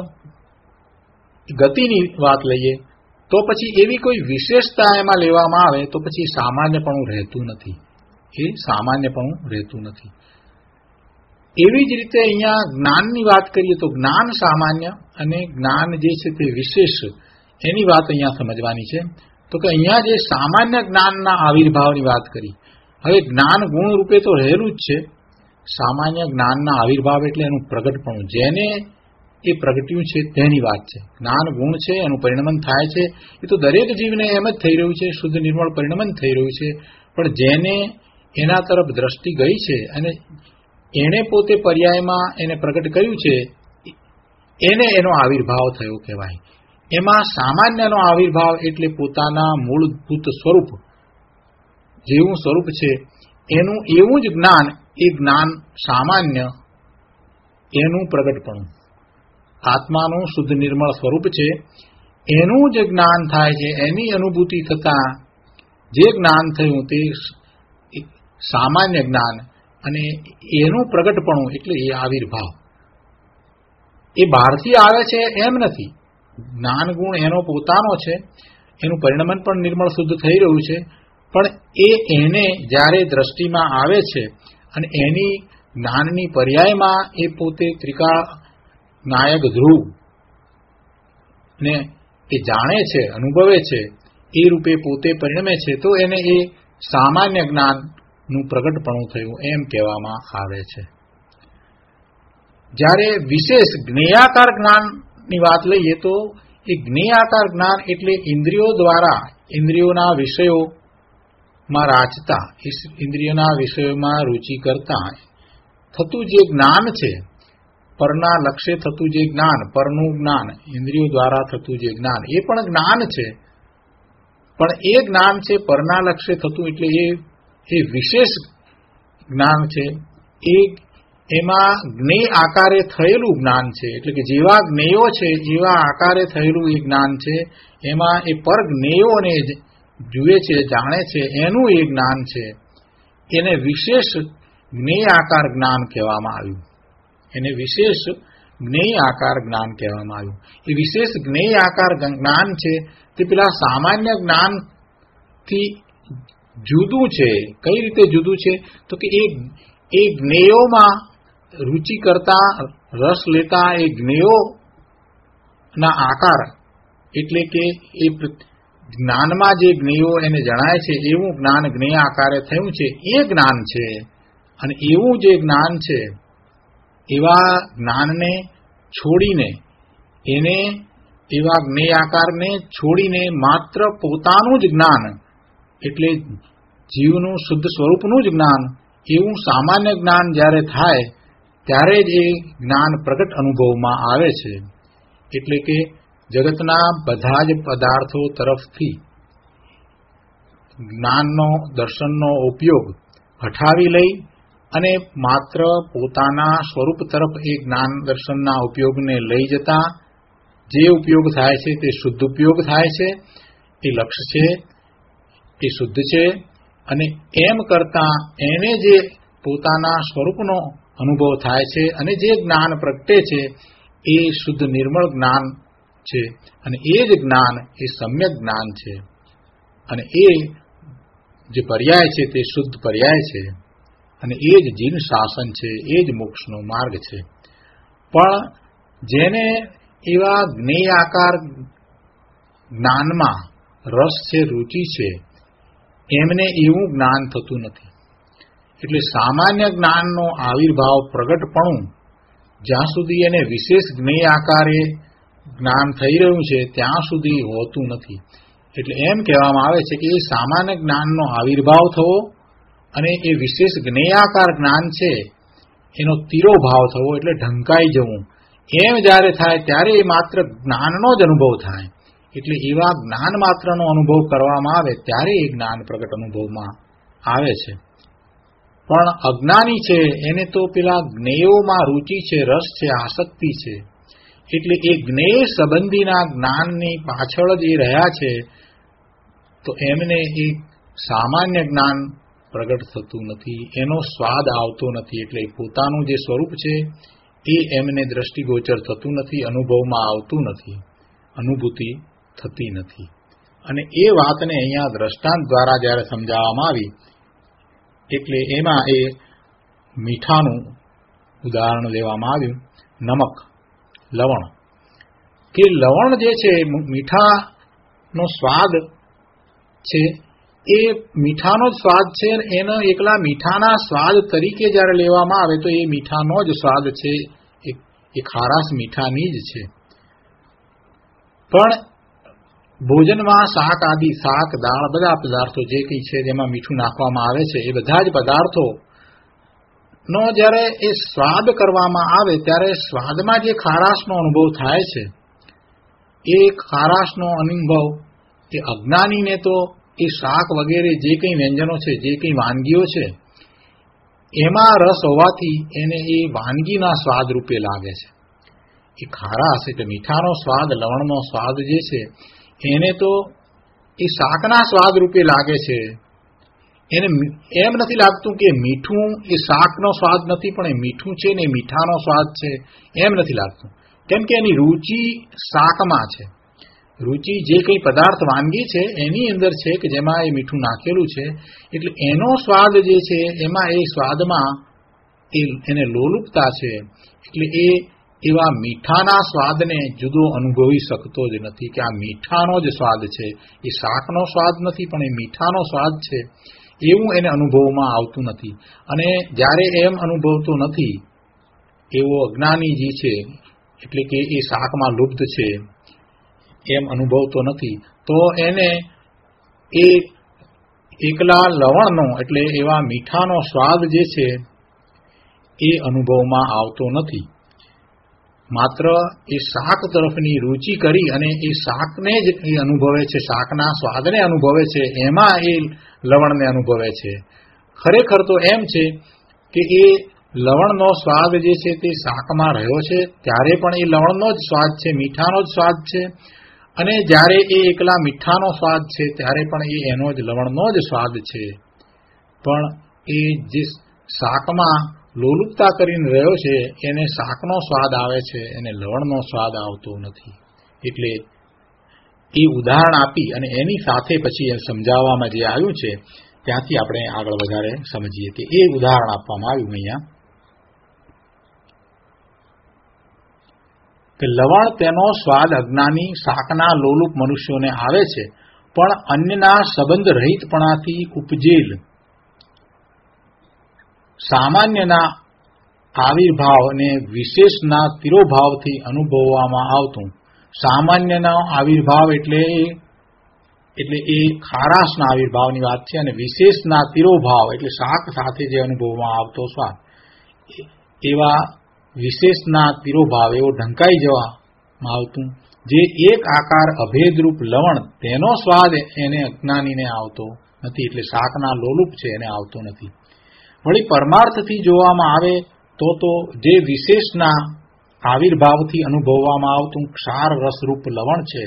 ગતિની વાત લઈએ તો પછી એવી કોઈ વિશેષતા એમાં લેવામાં આવે તો પછી સામાન્યપણું રહેતું નથી, એ સામાન્યપણું રહેતું નથી. એવી જ રીતે અહીંયા જ્ઞાનની વાત કરીએ તો જ્ઞાન સામાન્ય અને જ્ઞાન જે છે તે વિશેષ, એની વાત અહીંયા સમજવાની છે. તો કે અહીંયા જે સામાન્ય જ્ઞાનના આવિર્ભાવની વાત કરી, હવે જ્ઞાન ગુણ રૂપે તો રહેલું જ છે. સામાન્ય જ્ઞાનના આવિર્ભાવ એટલે એનું પ્રગટપણું, જેને એ પ્રગટ્યું છે તેની વાત છે. જ્ઞાન ગુણ છે, એનું પરિણમન થાય છે, એ તો દરેક જીવને એમ જ થઈ રહ્યું છે, શુદ્ધ નિર્મળ પરિણમન થઈ રહ્યું છે. પણ જેને એના તરફ દ્રષ્ટિ ગઈ છે અને એણે પોતે પર્યાયમાં એને પ્રગટ કર્યું છે, એને એનો આવિર્ભાવ થયો કહેવાય. એમાં સામાન્યનો આવિર્ભાવ એટલે પોતાના મૂળભૂત સ્વરૂપ જેવું સ્વરૂપ છે એનું એવું જ જ્ઞાન, એ જ્ઞાન સામાન્ય એનું પ્રગટપણું, આત્માનું શુદ્ધ નિર્મળ સ્વરૂપ છે એનું જ જ્ઞાન થાય છે. એની અનુભૂતિ થતાં જે જ્ઞાન થયું તે સામાન્ય જ્ઞાન અને એનું પ્રગટપણું એટલે એ આવિર્ભાવ. એ બહારથી આવે છે એમ નથી. જ્ઞાન ગુણ એનો પોતાનો છે, એનું પરિણમન પણ નિર્મળ શુદ્ધ થઈ રહ્યું છે. પણ એ એને જ્યારે દ્રષ્ટિમાં આવે છે અને એની જ્ઞાનની પર્યાયમાં એ પોતે ત્રિકા નાયક ધ્રુવ ને એ જાણે છે, અનુભવે છે, એ રૂપે પોતે પરિણમે છે, તો એને એ સામાન્ય જ્ઞાનનું પ્રગટપણું થયું એમ કહેવામાં આવે છે. જ્યારે વિશેષ જ્ઞેયાકાર જ્ઞાનની વાત લઈએ તો એ જ્ઞેયાકાર જ્ઞાન એટલે ઇન્દ્રિયો દ્વારા ઇન્દ્રિયોના વિષયોમાં રાચતા, ઇન્દ્રિયોના વિષયોમાં રુચિ કરતા થતું જે જ્ઞાન છે પરના લક્ષ્ય થતું જે જ્ઞાન, પરનું જ્ઞાન, ઇન્દ્રિયો દ્વારા થતું જે જ્ઞાન, એ પણ જ્ઞાન છે. પણ એ જ્ઞાન છે પરના લક્ષ્ય થતું, એટલે એ એ વિશેષ જ્ઞાન છે. એ એમાં જ્ઞેય આકારે થયેલું જ્ઞાન છે. એટલે કે જેવા જ્ઞેયો છે એવા આકારે થયેલું એ જ્ઞાન છે. એમાં એ પર જ્ઞેયોને જુએ છે, જાણે છે, એનું એ જ્ઞાન છે. એને વિશેષ જ્ઞેય આકાર જ્ઞાન કહેવામાં આવ્યું. એને વિશેષ જ્ઞેય આકાર જ્ઞાન કહેવામાં આવ્યું. એ વિશેષ જ્ઞેય આકાર જ્ઞાન છે તે પેલા સામાન્ય જ્ઞાનથી જુદું છે. કઈ રીતે જુદું છે? તો કે એ એ જ્ઞેયોમાં રુચિ કરતા, રસ લેતા એ જ્ઞેયોના આકાર, એટલે કે એ જ્ઞાનમાં જે જ્ઞેયો એને જણાય છે એવું જ્ઞાન જ્ઞેય આકારે થયું છે, એ જ્ઞાન છે. અને એવું જે જ્ઞાન છે એવા જ્ઞાનને છોડીને, એને એવા જ્ઞેય આકારને છોડીને માત્ર પોતાનું જ જ્ઞાન, એટલે જીવનું શુદ્ધ સ્વરૂપનું જ જ્ઞાન, એવું સામાન્ય જ્ઞાન જ્યારે થાય ત્યારે જ એ જ્ઞાન પ્રગટ અનુભવમાં આવે છે. એટલે કે જગતના બધા જ પદાર્થો તરફથી જ્ઞાનનો, દર્શનનો ઉપયોગ હટાવી લઈ અને માત્ર પોતાના સ્વરૂપ તરફ એ જ્ઞાન દર્શનના ઉપયોગને લઈ જતા જે ઉપયોગ થાય છે તે શુદ્ધ ઉપયોગ થાય છે. એ લક્ષ્ય છે, એ શુદ્ધ છે. અને એમ કરતા એને જે પોતાના સ્વરૂપનો અનુભવ થાય છે અને જે જ્ઞાન પ્રગટે છે એ શુદ્ધ નિર્મળ જ્ઞાન છે. અને એ જ જ્ઞાન એ સમ્યક જ્ઞાન છે. અને એ જે પર્યાય છે તે શુદ્ધ પર્યાય છે. અને એ જ જીન શાસન છે, એ જ મોક્ષનો માર્ગ છે. પણ જેને એવા જ્ઞેય આકાર જ્ઞાનમાં રસ છે, રુચિ છે, એમને એવું જ્ઞાન થતું નથી. એટલે સામાન્ય જ્ઞાનનો આવિર્ભાવ, પ્રગટપણું જ્યાં સુધી એને વિશેષ જ્ઞેય આકારે જ્ઞાન થઈ રહ્યું છે ત્યાં સુધી હોતું નથી. એટલે એમ કહેવામાં આવે છે કે એ સામાન્ય જ્ઞાનનો આવિર્ભાવ થવો અને એ વિશેષ જ્ઞેયાકાર જ્ઞાન છે એનો તિરોભાવ થવો, એટલે ઢંકાઈ જવું, એમ જ્યારે થાય ત્યારે એ માત્ર જ્ઞાનનો જ અનુભવ થાય. એટલે એવા જ્ઞાન માત્રનો અનુભવ કરવામાં આવે ત્યારે એ જ્ઞાન પ્રગટ અનુભવમાં આવે છે. પણ અજ્ઞાની છે એને તો પેલા જ્ઞેયોમાં રુચિ છે, રસ છે, આસક્તિ છે. એટલે એ જ્ઞેય સંબંધીના જ્ઞાનની પાછળ જ એ રહ્યા છે, તો એમને એ સામાન્ય જ્ઞાન પ્રગટ થતું નથી, એનો સ્વાદ આવતો નથી. એટલે પોતાનું જે સ્વરૂપ છે એ એમને દ્રષ્ટિગોચર થતું નથી, અનુભવમાં આવતું નથી, અનુભૂતિ થતી નથી. અને એ વાતને અહીંયા દ્રષ્ટાંત દ્વારા જ્યારે સમજાવવામાં આવી, એટલે એમાં એ મીઠાનું ઉદાહરણ લેવામાં આવ્યું. નમક, લવણ, કે લવણ જે છે, મીઠાનો સ્વાદ છે, એ મીઠાનો જ સ્વાદ છે. એનો એકલા મીઠાના સ્વાદ તરીકે જ્યારે લેવામાં આવે તો એ મીઠાનો જ સ્વાદ છે, એ ખારાશ મીઠાની જ છે. પણ ભોજનમાં શાક આદિ, શાક, દાળ, બધા પદાર્થો જે કંઈ છે જેમાં મીઠું નાખવામાં આવે છે, એ બધા જ પદાર્થોનો જ્યારે એ સ્વાદ કરવામાં આવે ત્યારે સ્વાદમાં જે ખારાશનો અનુભવ થાય છે, એ ખારાશનો અનુભવ એ અજ્ઞાનીને તો એ શાક વગેરે જે કંઈ વ્યંજનો છે, જે કંઈ વાનગીઓ છે, એમાં રસ હોવાથી એને એ વાનગીના સ્વાદ રૂપે લાગે છે. એ ખારાશ એટલે મીઠાનો સ્વાદ, લવણનો સ્વાદ જે છે એને તો એ શાકના સ્વાદ રૂપે લાગે છે. એને એમ નથી લાગતું કે મીઠું એ શાકનો સ્વાદ નથી, પણ એ મીઠું છે ને એ મીઠાનો સ્વાદ છે, એમ નથી લાગતું. કેમ કે એની રુચિ શાકમાં છે. રુચિ જે કંઈ પદાર્થ, વાનગી છે એની અંદર છે કે જેમાં એ મીઠું નાખેલું છે. એટલે એનો સ્વાદ જે છે એમાં એ સ્વાદમાં એ એને લોલુપતા છે. એટલે એ એવા મીઠાના સ્વાદને જુદો અનુભવી શકતો જ નથી કે આ મીઠાનો જ સ્વાદ છે, એ શાકનો સ્વાદ નથી, પણ એ મીઠાનો સ્વાદ છે, એવું એને અનુભવમાં આવતું નથી. અને જ્યારે એમ અનુભવતો નથી એવો અજ્ઞાની જે છે, એટલે કે એ શાકમાં લુપ્ત છે એમ અનુભવતો નથી, તો એને એ એકલા લવણનો એટલે એવા મીઠાનો સ્વાદ જે છે એ અનુભવમાં આવતો નથી. માત્ર એ શાક તરફની રૂચિ કરી અને એ શાકને જ એ અનુભવે છે, શાકના સ્વાદને અનુભવે છે, એમાં એ લવણને અનુભવે છે. ખરેખર તો એમ છે કે એ લવણનો સ્વાદ જે છે તે શાકમાં રહ્યો છે ત્યારે પણ એ લવણનો જ સ્વાદ છે, મીઠાનો જ સ્વાદ છે, અને જ્યારે એ એકલા મીઠાનો સ્વાદ છે ત્યારે પણ એ એનો જ લવણનો જ સ્વાદ છે. પણ એ જે શાકમાં લોલુપતા કરીને રહ્યો છે એને શાકનો સ્વાદ આવે છે, એને લવણનો સ્વાદ આવતો નથી. એટલે એ ઉદાહરણ આપી અને એની સાથે પછી એ સમજાવવામાં જે આવ્યું છે ત્યાંથી આપણે આગળ વધારે સમજીએ કે એ ઉદાહરણ આપવામાં આવ્યું અહીંયા કે લવણ તેનો સ્વાદ અજ્ઞાની શાકના લોલુપ મનુષ્યોને આવે છે, પણ અન્યના સંબંધ રહિતપણાથી ઉપજેલ સામાન્યના આવિર્ભાવ અને વિશેષના તિરોભાવથી અનુભવવામાં આવતું. સામાન્યનો આવિર્ભાવ એટલે એટલે એ ખારાશના આવિર્ભાવની વાત છે, અને વિશેષના તિરોભાવ એટલે શાક સાથે જે અનુભવવામાં આવતો સ્વાદ, એવા વિશેષના તિરોભાવ એવો ઢંકાઈ જવામાં આવતું જે એક આકાર અભેદરૂપ લવણ તેનો સ્વાદ એને અજ્ઞાનીને આવતો નથી, એટલે શાકના લોલુપ છે એને આવતો નથી. વળી પરમાર્થથી જોવામાં આવે તો તો જે વિશેષના આવિર્ભાવથી અનુભવવામાં આવતું ક્ષાર રસરૂપ લવણ છે,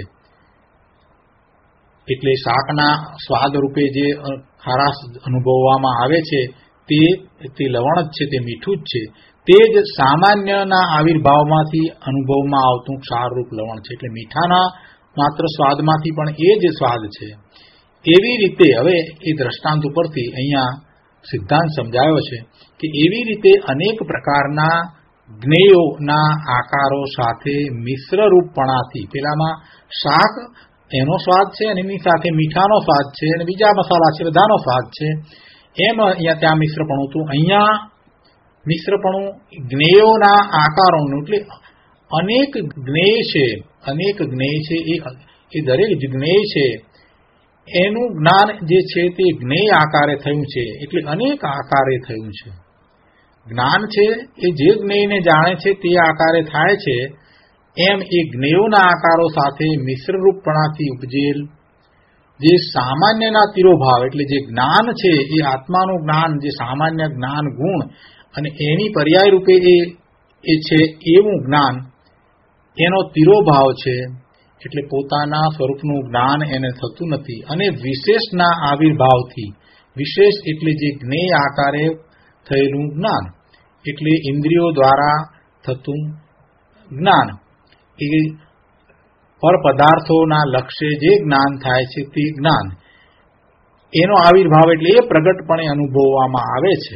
એટલે શાકના સ્વાદ રૂપે જે ખારાશ અનુભવવામાં આવે છે તે તે લવણ જ છે, તે મીઠું જ છે, તે જ સામાન્યના આવિર્ભાવમાંથી અનુભવમાં આવતું ક્ષારરૂપ લવણ છે. એટલે મીઠાના માત્ર સ્વાદમાંથી પણ એ જ સ્વાદ છે. એવી રીતે હવે એ દ્રષ્ટાંત ઉપરથી અહીંયા સિદ્ધાંત સમજાયો છે કે એવી રીતે અનેક પ્રકારના જ્ઞેયોના આકારો સાથે મિશ્રરૂપપણાથી, પેલામાં શાક એનો સ્વાદ છે અને એની સાથે મીઠાનો સ્વાદ છે અને બીજા મસાલા છે બધાનો સ્વાદ છે, એમ અહીંયા ત્યાં મિશ્રપણું હતું. અહીંયા મિશ્રપણું જ્ઞેયોના આકારોનું, એટલે અનેક જ્ઞેય છે, અનેક જ્ઞેય છે, એ દરેક જ જ્ઞેય છે એનું જ્ઞાન જે છે તે જ્ઞેય આકારે થયું છે, એટલે અનેક આકારે થયું છે. જ્ઞાન છે એ જે જ્ઞેયને જાણે છે તે આકારે થાય છે, એમ એ જ્ઞેયોના આકારો સાથે મિશ્રરૂપપણાથી ઉપજેલ જે સામાન્યના તિરોભાવ એટલે જે જ્ઞાન છે એ આત્માનું જ્ઞાન, જે સામાન્ય જ્ઞાન ગુણ અને એની પર્યાય રૂપે એ એ છે એવું જ્ઞાન, એનો તિરોભાવ છે, એટલે પોતાના સ્વરૂપનું જ્ઞાન એને થતું નથી. અને વિશેષના આવિર્ભાવથી, વિશેષ એટલે જે જ્ઞેય આકારે થયેલું જ્ઞાન, એટલે ઇન્દ્રિયો દ્વારા થતું જ્ઞાન, એ પર પદાર્થોના લક્ષ્ય જે જ્ઞાન થાય છે તે જ્ઞાન, એનો આવિર્ભાવ એટલે એ પ્રગટપણે અનુભવવામાં આવે છે.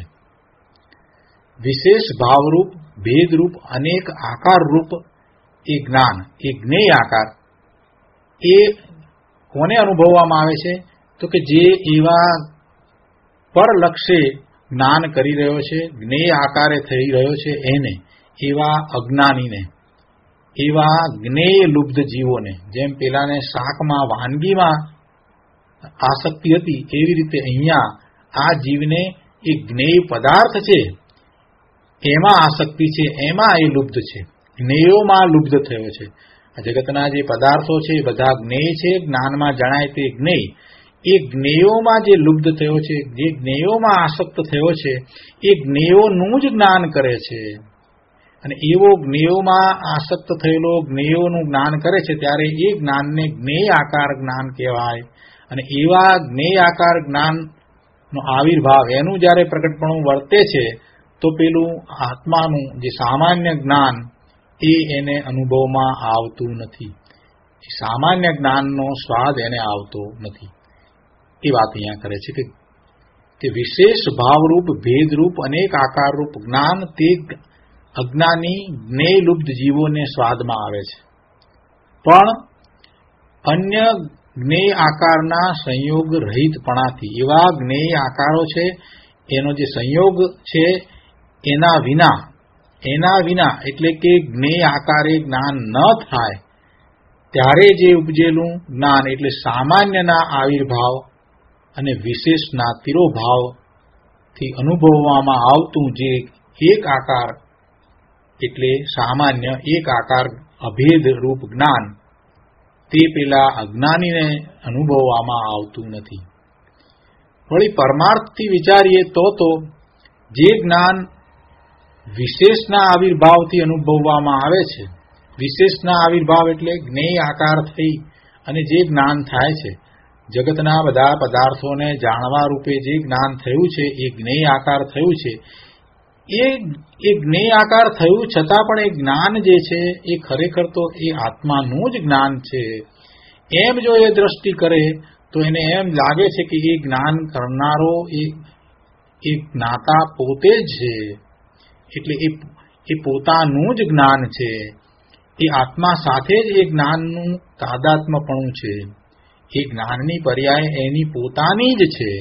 વિશેષ ભાવરૂપ, ભેદરૂપ, અનેક આકારરૂપ એ જ્ઞાન, એ જ્ઞેય આકાર, એ કોને અનુભવવામાં આવે છે તો કે જે એવા પરલક્ષ્ય જ્ઞાન કરી રહ્યો છે, જ્ઞેય આકારે થઈ રહ્યો છે એને, એવા અજ્ઞાનીને, એવા જ્ઞેય લુબ્ધ જીવોને. જેમ પેલાને શાકમાં વાનગીમાં આસક્તિ હતી એવી રીતે અહીંયા આ જીવને એ જ્ઞેય પદાર્થ છે એમાં આસક્તિ છે, એમાં એ લુબ્ધ છે, જ્ઞેયોમાં લુબ્ધ થયો છે. આ જગતના જે પદાર્થો છે એ બધા જ્ઞેય છે, જ્ઞાનમાં જણાય તે જ્ઞેય, એ જ્ઞેયોમાં જે લુબ્ધ થયો છે, જે જ્ઞેયોમાં આસક્ત થયો છે, એ જ્ઞેયોનું જ જ્ઞાન કરે છે. અને એવો જ્ઞેયોમાં આસક્ત થયેલો જ્ઞેયોનું જ્ઞાન કરે છે ત્યારે એ જ્ઞાનને જ્ઞેય આકાર જ્ઞાન કહેવાય. અને એવા જ્ઞેય આકાર જ્ઞાનનો આવિર્ભાવ, એનું જ્યારે પ્રગટપણું વર્તે છે તો પેલું આત્માનું જે સામાન્ય જ્ઞાન એ એને અનુભવમાં આવતું નથી, એ સામાન્ય જ્ઞાનનો સ્વાદ એને આવતો નથી. એ વાત અહીંયા કરે છે કે વિશેષ ભાવરૂપ, ભેદરૂપ, અનેક આકારરૂપ જ્ઞાન તે અજ્ઞાની જ્ઞેયલુબ્ધ જીવોને સ્વાદમાં આવે છે, પણ અન્ય જ્ઞેય આકારના સંયોગ રહિતપણાથી, એવા જ્ઞેય આકારો છે એનો જે સંયોગ છે એના વિના, એના વિના એટલે કે જ્ઞેય આકારે જ્ઞાન ન થાય ત્યારે જે ઉપજેલું જ્ઞાન એટલે સામાન્યના આવિર્ભાવ અને વિશેષના તિરોભાવથી અનુભવવામાં આવતું જે એક આકાર એટલે સામાન્ય એક આકાર અભેદ રૂપ જ્ઞાન તે પેલા અજ્ઞાનીને અનુભવવામાં આવતું નથી. વળી પરમાર્થથી વિચારીએ તો તો જે જ્ઞાન વિશેષના આવિર્ભાવથી અનુભવવામાં આવે છે, વિશેષના આવિર્ભાવ એટલે જ્ઞેય આકાર થઈ અને જે જ્ઞાન થાય છે, જગતના બધા પદાર્થોને જાણવા રૂપે જે જ્ઞાન થયું છે એ જ્ઞેય આકાર થયું છે. એ એ જ્ઞેય આકાર થયું છતાં પણ એ જ્ઞાન જે છે એ ખરેખર તો એ આત્માનું જ જ્ઞાન છે. એમ જો એ દ્રષ્ટિ કરે તો એને એમ લાગે છે કે એ જ્ઞાન કરનારો એ એ જ્ઞાતા પોતે જ છે. એટલે એ એ પોતાનું જ જ્ઞાન છે. એ આત્મા સાથે જ એ જ્ઞાનનું તાદાત્મ્યપણું છે. એ જ્ઞાનની પર્યાય એની પોતાની જ છે.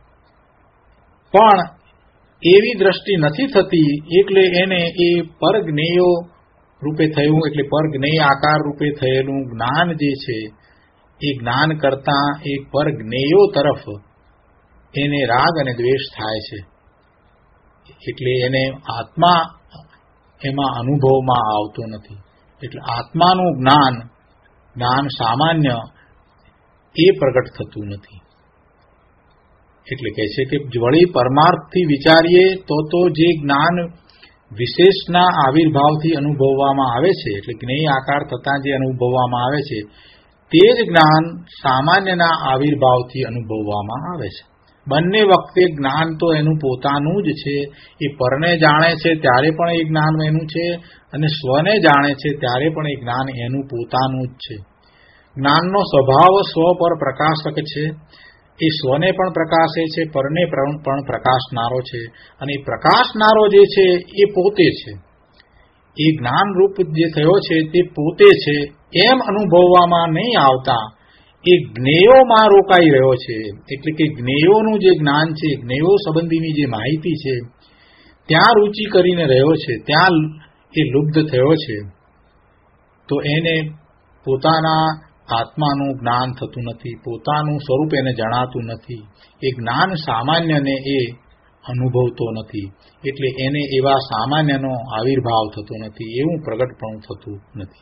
પણ એવી દ્રષ્ટિ નથી થતી એટલે એને એ પરજ્ઞેયો રૂપે થયું એટલે પરજ્ઞેય આકાર રૂપે થયેલું જ્ઞાન જે છે એ જ્ઞાન કરતા એ પરજ્ઞેયો તરફ એને રાગ અને દ્વેષ થાય છે. એટલે એને આત્મા એમાં અનુભવમાં આવતો નથી. એટલે આત્માનું જ્ઞાન જ્ઞાન સામાન્ય એ પ્રગટ થતું નથી. એટલે કહે છે કે વળી પરમાર્થથી વિચારીએ તો તો જે જ્ઞાન વિશેષના આવિર્ભાવથી અનુભવવામાં આવે છે એટલે જ્ઞેય આકાર થતાં જે અનુભવવામાં આવે છે તે જ જ્ઞાન સામાન્યના આવિર્ભાવથી અનુભવવામાં આવે છે. બંને વખતે જ્ઞાન તો એનું પોતાનું જ છે. એ પરને જાણે છે ત્યારે પણ એ જ્ઞાન એનું છે અને સ્વને જાણે છે ત્યારે પણ એ જ્ઞાન એનું પોતાનું જ છે. જ્ઞાનનો સ્વભાવ સ્વ પર પ્રકાશક છે. એ સ્વને પણ પ્રકાશે છે, પરને પણ પ્રકાશનારો છે અને એ પ્રકાશનારો જે છે એ પોતે છે. એ જ્ઞાનરૂપ જે થયો છે તે પોતે છે એમ અનુભવવામાં નહીં આવતા એ જ્ઞેયોમાં રોકાઈ રહ્યો છે. એટલે કે જ્ઞેયોનું જે જ્ઞાન છે, જ્ઞેયો સંબંધીની જે માહિતી છે ત્યાં રૂચિ કરીને રહ્યો છે, ત્યાં એ લુબ્ધ થયો છે. તો એને પોતાના આત્માનું જ્ઞાન થતું નથી, પોતાનું સ્વરૂપ એને જણાતું નથી. એ જ્ઞાન સામાન્યને એ અનુભવતો નથી. એટલે એને એવા સામાન્યનો આવિર્ભાવ થતો નથી, એવું પ્રગટપણું થતું નથી.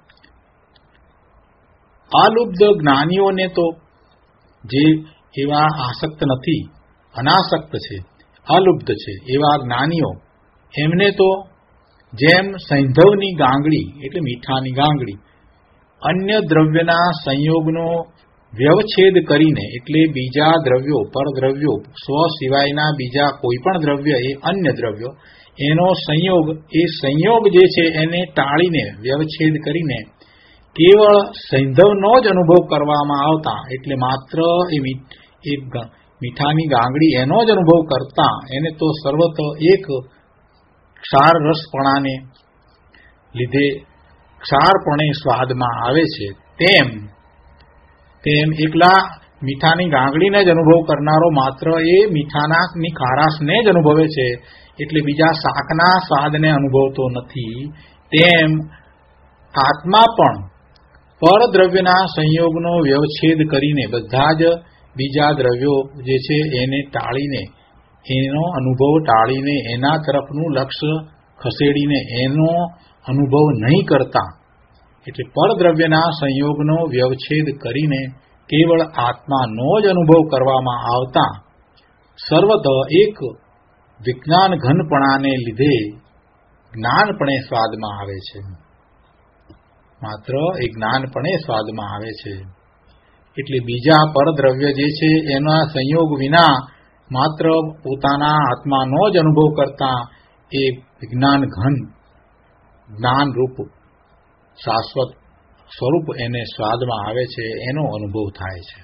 અલુબ્ધ જ્ઞાનીઓને તો જે એવા આસક્ત નથી, અનાસક્ત છે, અલુબ્ધ છે એવા જ્ઞાનીઓ એમને તો જેમ સૈંધવની ગાંગડી એટલે મીઠાની ગાંગડી અન્ય દ્રવ્યના સંયોગનો વ્યવચ્છેદ કરીને એટલે બીજા દ્રવ્યો પરદ્રવ્યો સ્વ સિવાયના બીજા કોઈ પણ દ્રવ્ય એ અન્ય દ્રવ્યો એનો સંયોગ એ સંયોગ જે છે એને ટાળીને વ્યવચ્છેદ કરીને કેવળ સૈંધવનો જ અનુભવ કરવામાં આવતા એટલે માત્ર એ મીઠાની ગાંગડી એનો જ અનુભવ કરતા એને તો સર્વત એક ક્ષાર રસપણાને લીધે ક્ષારપણે સ્વાદમાં આવે છે. તેમ તેમ એકલા મીઠાની ગાંગડીને જ અનુભવ કરનારો માત્ર એ મીઠાનાની ખારાશને જ અનુભવે છે એટલે બીજા શાકના સ્વાદને અનુભવતો નથી. તેમ આત્મા પણ પરદ્રવ્યના સંયોગનો વ્યવચ્છેદ કરીને બધા જ બીજા દ્રવ્યો જે છે એને ટાળીને એનો અનુભવ ટાળીને એના તરફનું લક્ષ્ય ખસેડીને એનો અનુભવ નહીં કરતા એટલે પરદ્રવ્યના સંયોગનો વ્યવચ્છેદ કરીને કેવળ આત્માનો જ અનુભવ કરવામાં આવતા સર્વત એક વિજ્ઞાન ઘનપણાને લીધે જ્ઞાનપણે સ્વાદમાં આવે છે. માત્ર એ જ્ઞાનપણે સ્વાદમાં આવે છે. એટલે બીજા પરદ્રવ્ય જે છે એના સંયોગ વિના માત્ર પોતાના આત્માનો જ અનુભવ કરતા એ વિજ્ઞાન ઘન જ્ઞાન રૂપ શાશ્વત સ્વરૂપ એને સ્વાદમાં આવે છે, એનો અનુભવ થાય છે.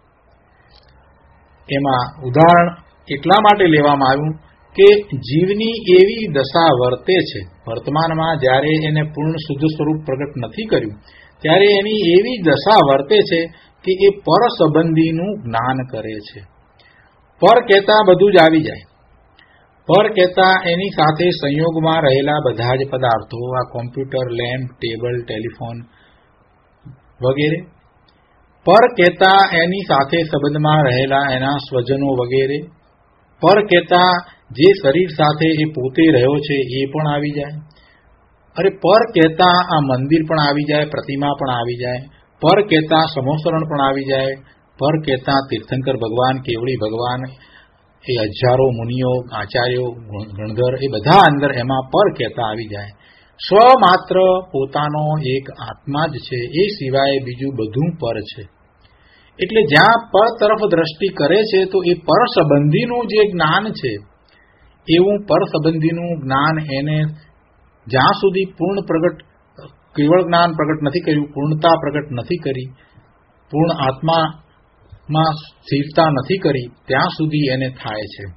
એમાં ઉદાહરણ એટલા માટે લેવામાં આવ્યું કે જીવની એવી દશા વર્તે છે વર્તમાનમાં જ્યારે એને પૂર્ણ શુદ્ધ સ્વરૂપ પ્રગટ નથી કર્યું ત્યારે એની એવી દશા વર્તે છે કે એ પર સંબંધીનું જ્ઞાન કરે છે. પર કહેતા બધું જ આવી જાય. પર કહેતા એની સાથે સંયોગમાં રહેલા બધા જ પદાર્થો, આ કોમ્પ્યુટર, લેમ્પ, ટેબલ, ટેલિફોન વગેરે. પર કહેતા એની સાથે સંબંધમાં રહેલા એના સ્વજનો વગેરે. પર કહેતા જે શરીર સાથે એ પોતે રહ્યો છે એ પણ આવી જાય. અરે પર કહેતા આ મંદિર પણ આવી જાય, પ્રતિમા પણ આવી જાય, પર કહેતા સમોસરણ પણ આવી જાય, પર કહેતા તીર્થંકર ભગવાન, કેવડી ભગવાન, એ હજારો મુનિઓ, આચાર્યો, ગણધર, એ બધા અંદર એમાં પર કહેતા આવી જાય. સ્વ માત્ર પોતાનો એક આત્મા જ છે, એ સિવાય બીજું બધું પર છે. એટલે જ્યાં પર તરફ દ્રષ્ટિ કરે છે તો એ પર સંબંધીનું જે જ્ઞાન છે, એવું પર સંબંધીનું જ્ઞાન એને જ્યાં સુધી પૂર્ણ પ્રગટ, કેવળ જ્ઞાન પ્રગટ નથી કર્યું, પૂર્ણતા પ્રગટ નથી કરી, પૂર્ણ આત્મામાં સ્થિરતા નથી કરી, ત્યાં સુધી એને થાય છે.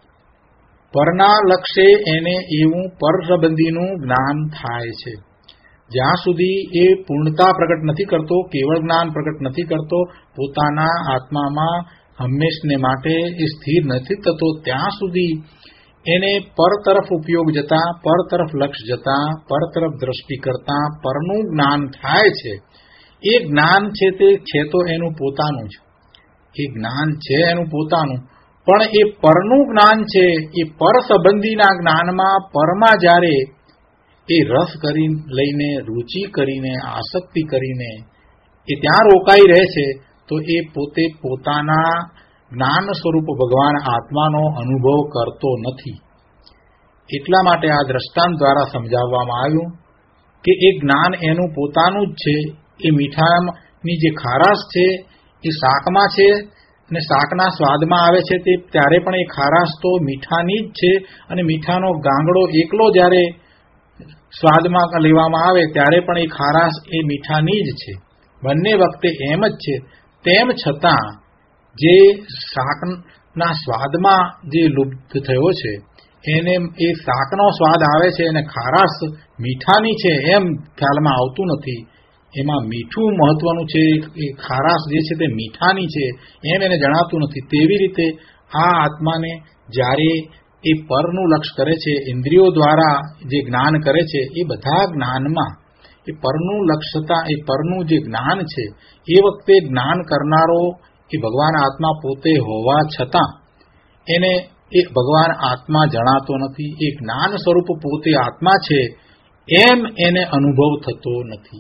પરના લક્ષ્ય એને એવું પર સંબંધીનું જ્ઞાન થાય છે. જ્યાં સુધી એ પૂર્ણતા પ્રગટ નથી કરતો, કેવળ જ્ઞાન પ્રગટ નથી કરતો, પોતાના આત્મામાં હંમેશને માટે એ સ્થિર નથી થતો, ત્યાં સુધી એને પર તરફ ઉપયોગ જતા, પર તરફ લક્ષ્ય જતા, પર તરફ દ્રષ્ટિ કરતા પરનું જ્ઞાન થાય છે. એ જ્ઞાન છે તે છે તો એનું પોતાનું જ, એ જ્ઞાન છે એનું પોતાનું, પણ એ પરનું જ્ઞાન છે એ પર સંબંધીના જ્ઞાનમાં, પરમાં જ્યારે એ રસ કરી લઈને, રુચિ કરીને, આસક્તિ કરીને એ ત્યાં રોકાઈ રહે છે, તો એ પોતે પોતાના જ્ઞાન સ્વરૂપ ભગવાન આત્માનો અનુભવ કરતો નથી. એટલા માટે આ દ્રષ્ટાંત દ્વારા સમજાવવામાં આવ્યું કે એ જ્ઞાન એનું પોતાનું જ છે. એ મીઠાની જે ખારાશ છે એ શાકમાં છે, અને શાકના સ્વાદમાં આવે છે તે ત્યારે પણ એ ખારાશ તો મીઠાની જ છે, અને મીઠાનો ગાંગડો એકલો જ્યારે સ્વાદમાં લેવામાં આવે ત્યારે પણ એ ખારાશ એ મીઠાની જ છે. બંને વખતે એમ જ છે. તેમ છતાં જે શાકના સ્વાદમાં જે લુપ્ત થયો છે એને એ શાકનો સ્વાદ આવે છે અને ખારાશ મીઠાની છે એમ ખ્યાલમાં આવતું નથી. એમાં મીઠું મહત્વનું છે, એ ખારાશ જે છે તે મીઠાની છે એમ એને જણાતું નથી. તેવી રીતે આ આત્માને જ્યારે એ પરનું લક્ષ્ય કરે છે, ઇન્દ્રિયો દ્વારા જે જ્ઞાન કરે છે, એ બધા જ્ઞાનમાં એ પરનું લક્ષ્યતા, એ પરનું જે જ્ઞાન છે, એ વખતે જ્ઞાન કરનારો એ ભગવાન આત્મા પોતે હોવા છતાં એને એ ભગવાન આત્મા જણાતો નથી. એ જ્ઞાન સ્વરૂપ પોતે આત્મા છે એમ એને અનુભવ થતો નથી.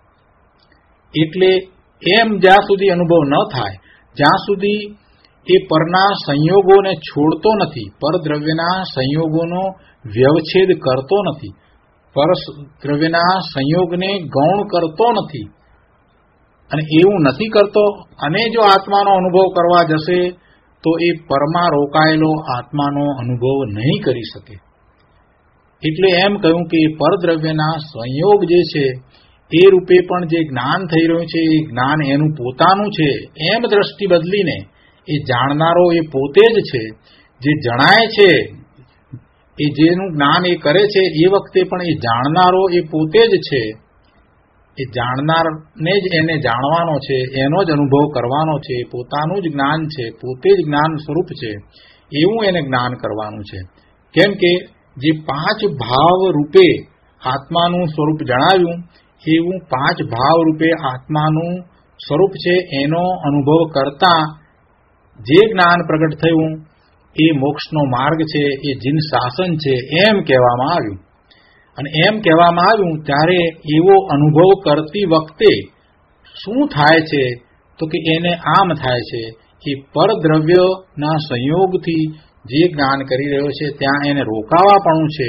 એટલે એમ જ્યાં સુધી અનુભવ ન થાય, જ્યાં સુધી એ પરના સંયોગોને છોડતો નથી, પરદ્રવ્યના સંયોગોનો વ્યવચ્છેદ કરતો નથી, પરદ્રવ્યના સંયોગને ગૌણ કરતો નથી, અને એવું નથી કરતો અને જો આત્માનો અનુભવ કરવા જશે તો એ પરમાં રોકાયેલો આત્માનો અનુભવ નહીં કરી શકે. એટલે એમ કહ્યું કે પરદ્રવ્યના સંયોગ જે છે એ રૂપે પણ જે જ્ઞાન થઈ રહ્યું છે એ જ્ઞાન એનું પોતાનું છે એમ દ્રષ્ટિ બદલીને એ જાણનારો એ પોતે જ છે. જે જણાય છે, એ જેનું જ્ઞાન એ કરે છે એ વખતે પણ એ જાણનારો એ પોતે જ છે. એ જાણનારને જ એને જાણવાનો છે, એનો જ અનુભવ કરવાનો છે, પોતાનું જ જ્ઞાન છે, પોતે જ જ્ઞાન સ્વરૂપ છે, એવું એને જ્ઞાન કરવાનું છે. કેમ કે જે પાંચ ભાવ રૂપે આત્માનું સ્વરૂપ જણાવ્યું, એવું પાંચ ભાવ રૂપે આત્માનું સ્વરૂપ છે, એનો અનુભવ કરતા જે જ્ઞાન પ્રગટ થયું એ મોક્ષનો માર્ગ છે, એ જીન શાસન છે એમ કહેવામાં આવ્યું. અને એમ કહેવામાં આવ્યું ત્યારે એવો અનુભવ કરતી વખતે શું થાય છે તો કે એને આમ થાય છે કે પરદ્રવ્યના સંયોગથી જે જ્ઞાન કરી રહ્યો છે ત્યાં એને રોકાવાપણું છે.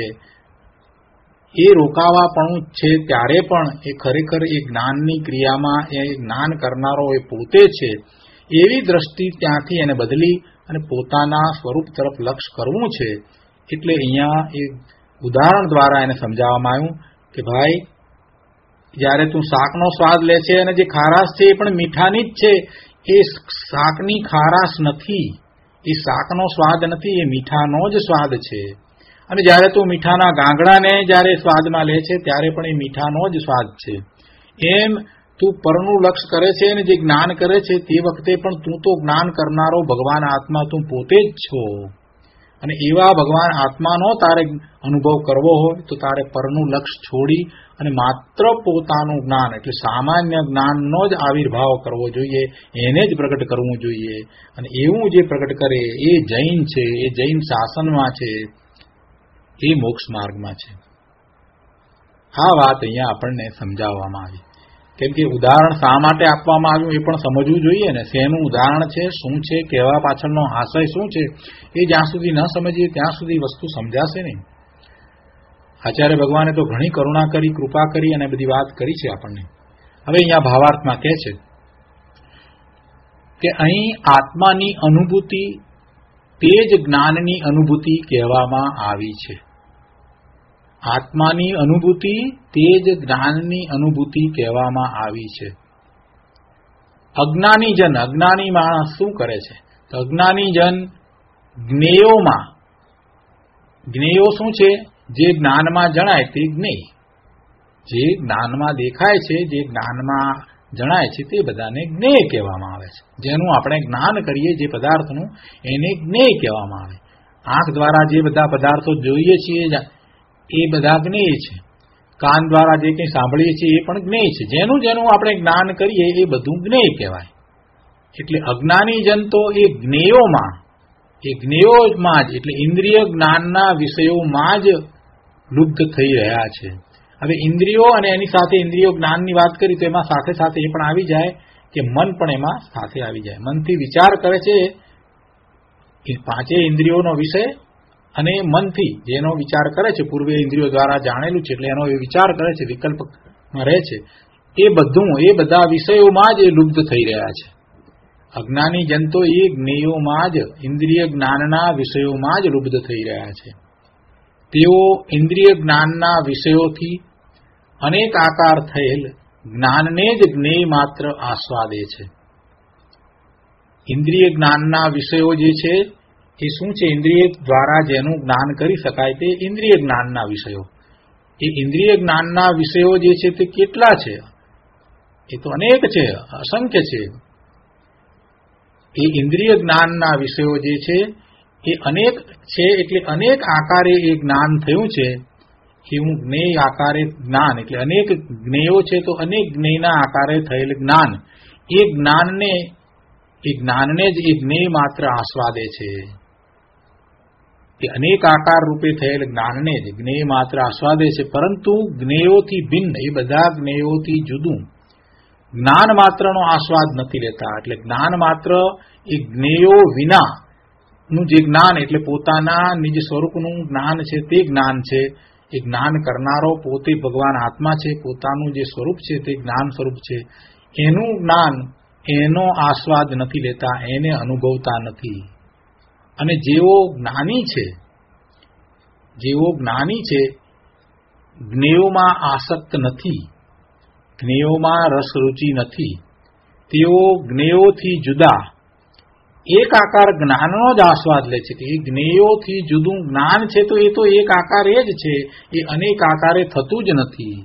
એ રોકાવાપણું છે ત્યારે પણ એ ખરેખર એ જ્ઞાનની ક્રિયામાં એ જ્ઞાન કરનારો એ પોતે છે એવી દ્રષ્ટિ ત્યાંથી એને બદલી અને પોતાના સ્વરૂપ તરફ લક્ષ્ય કરવું છે. એટલે અહીંયા એ ઉદાહરણ દ્વારા એને સમજાવવામાં આવ્યું કે ભાઈ, જ્યારે તું શાકનો સ્વાદ લે છે અને જે ખારાશ છે એ પણ મીઠાની જ છે, એ શાકની ખારાશ નથી, એ શાકનો સ્વાદ નથી, એ મીઠાનો જ સ્વાદ છે. અને જ્યારે તું મીઠાના ગાંગડાને જ્યારે સ્વાદમાં લે છે ત્યારે પણ એ મીઠાનો જ સ્વાદ છે. એમ તું પરનું લક્ષ્ય કરે છે અને જે જ્ઞાન કરે છે તે વખતે પણ તું તો જ્ઞાન કરનારો ભગવાન આત્મા તું પોતે જ છો. અને એવા ભગવાન આત્માનો તારે અનુભવ કરવો હોય તો તારે પરનું લક્ષ્ય છોડી અને માત્ર પોતાનું જ્ઞાન એટલે સામાન્ય જ્ઞાનનો જ આવિર્ભાવ કરવો જોઈએ, એને જ પ્રગટ કરવું જોઈએ. અને એવું જે પ્રગટ કરે એ જૈન છે, એ જૈન શાસનમાં છે, એ મોક્ષ માર્ગમાં છે. આ વાત અહીંયા આપણને સમજાવવામાં આવી. કેમ કે ઉદાહરણ શા માટે આપવામાં આવ્યું એ પણ સમજવું જોઈએ ને. શેનું ઉદાહરણ છે, શું છે, કહેવા પાછળનો આશય શું છે, એ જ્યાં સુધી ન સમજીએ ત્યાં સુધી વસ્તુ સમજાશે નહીં. આચાર્ય ભગવાને તો ઘણી કરુણા કરી, કૃપા કરી અને બધી વાત કરી છે આપણને. હવે અહીંયા ભાવાર્થમાં કહે છે કે અહીં આત્માની અનુભૂતિ તે જ જ્ઞાનની અનુભૂતિ કહેવામાં આવી છે. આત્માની અનુભૂતિ તે જ જ્ઞાનની અનુભૂતિ કહેવામાં આવી છે. અજ્ઞાની જન, અજ્ઞાની માણસ શું કરે છે? તો અજ્ઞાની જન જ્ઞેયોમાં, જ્ઞેયો શું છે? જે જ્ઞાનમાં જણાય તે જ્ઞેય, જે જ્ઞાનમાં દેખાય છે, જે જ્ઞાનમાં જણાય છે તે બધાને જ્ઞેય કહેવામાં આવે છે. જેનું આપણે જ્ઞાન કરીએ જે પદાર્થનું, એને જ્ઞેય કહેવામાં આવે. આંખ દ્વારા જે બધા પદાર્થો જોઈએ છીએ એ બધા જ્ઞેય છે. કાન દ્વારા જે કંઈ સાંભળીએ છીએ એ પણ જ્ઞેય છે. જેનું જેનું આપણે જ્ઞાન કરીએ એ બધું જ્ઞેય કહેવાય. એટલે અજ્ઞાની જન તો એ જ્ઞેયોમાં, એ જ્ઞેયોમાં જ એટલે ઇન્દ્રિય જ્ઞાનના વિષયોમાં જ લુપ્ત થઈ રહ્યા છે. હવે ઇન્દ્રિયો અને એની સાથે ઇન્દ્રિયો જ્ઞાનની વાત કરી તો એમાં સાથે સાથે એ પણ આવી જાય કે મન પણ એમાં સાથે આવી જાય. મનથી વિચાર કરે છે એ પાંચેય ઇન્દ્રિયોનો વિષય, અને મનથી જેનો વિચાર કરે છે, પૂર્વે ઇન્દ્રિયો દ્વારા જાણેલું છે એટલે એનો એ વિચાર કરે છે, વિકલ્પમાં રહે છે, એ બધું એ બધા વિષયોમાં જ એ લુપ્ત થઈ રહ્યા છે. અજ્ઞાની જનતો એ જ્ઞેયોમાં જ, ઇન્દ્રિય જ્ઞાનના વિષયોમાં જ લુપ્ત થઈ રહ્યા છે. તેઓ ઇન્દ્રિય જ્ઞાનના વિષયોથી અનેક આકાર થયેલ જ્ઞાનને જ જ્ઞેય માત્ર આસ્વાદે છે. ઇન્દ્રિય જ્ઞાનના વિષયો જે છે એ શું છે? ઇન્દ્રિય દ્વારા જેનું જ્ઞાન કરી શકાય તે ઇન્દ્રિય જ્ઞાનના વિષયો. એ ઇન્દ્રિય જ્ઞાનના વિષયો જે છે તે કેટલા છે? એ તો અનેક છે, અસંખ્ય છે. એ ઇન્દ્રિય જ્ઞાનના વિષયો જે છે એ અનેક છે, એટલે અનેક આકારે એ જ્ઞાન થયું છે. એવું જ્ઞેય આકારે જ્ઞાન, એટલે અનેક જ્ઞેયો છે તો અનેક જ્ઞેયના આકારે થયેલ જ્ઞાન, એ જ્ઞાનને એ જ્ઞાનને જ એ જ્ઞેય માત્ર આસ્વાદે છે. એ અનેક આકાર રૂપે થયેલ જ્ઞાનને જ જ્ઞેય માત્ર આસ્વાદે છે. પરંતુ જ્ઞેયોથી ભિન્ન, એ બધા જ્ઞેયોથી જુદું જ્ઞાન માત્રનો આસ્વાદ નથી લેતા. એટલે જ્ઞાન માત્ર એ જ્ઞેયો વિના નું જે જ્ઞાન, એટલે પોતાના નિજ સ્વરૂપનું જ્ઞાન છે તે જ્ઞાન છે. એ જ્ઞાન કરનારો પોતે ભગવાન આત્મા છે, પોતાનું જે સ્વરૂપ છે તે જ્ઞાન સ્વરૂપ છે. એનું જ્ઞાન, એનો આસ્વાદ નથી લેતા, એને અનુભવતા નથી. અને જેવો જ્ઞાની છે, જેવો જ્ઞાની છે જ્ઞેયોમાં આસક્ત નથી, જ્ઞેયોમાં રસરૂચિ નથી, તેઓ જ્ઞેયોથી જુદા એક આકાર જ્ઞાનનો જ આસ્વાદ લે છે. એ જ્ઞેયોથી જુદું જ્ઞાન છે તો એ તો એક આકારે જ છે, એ અનેક આકારે થતું જ નથી.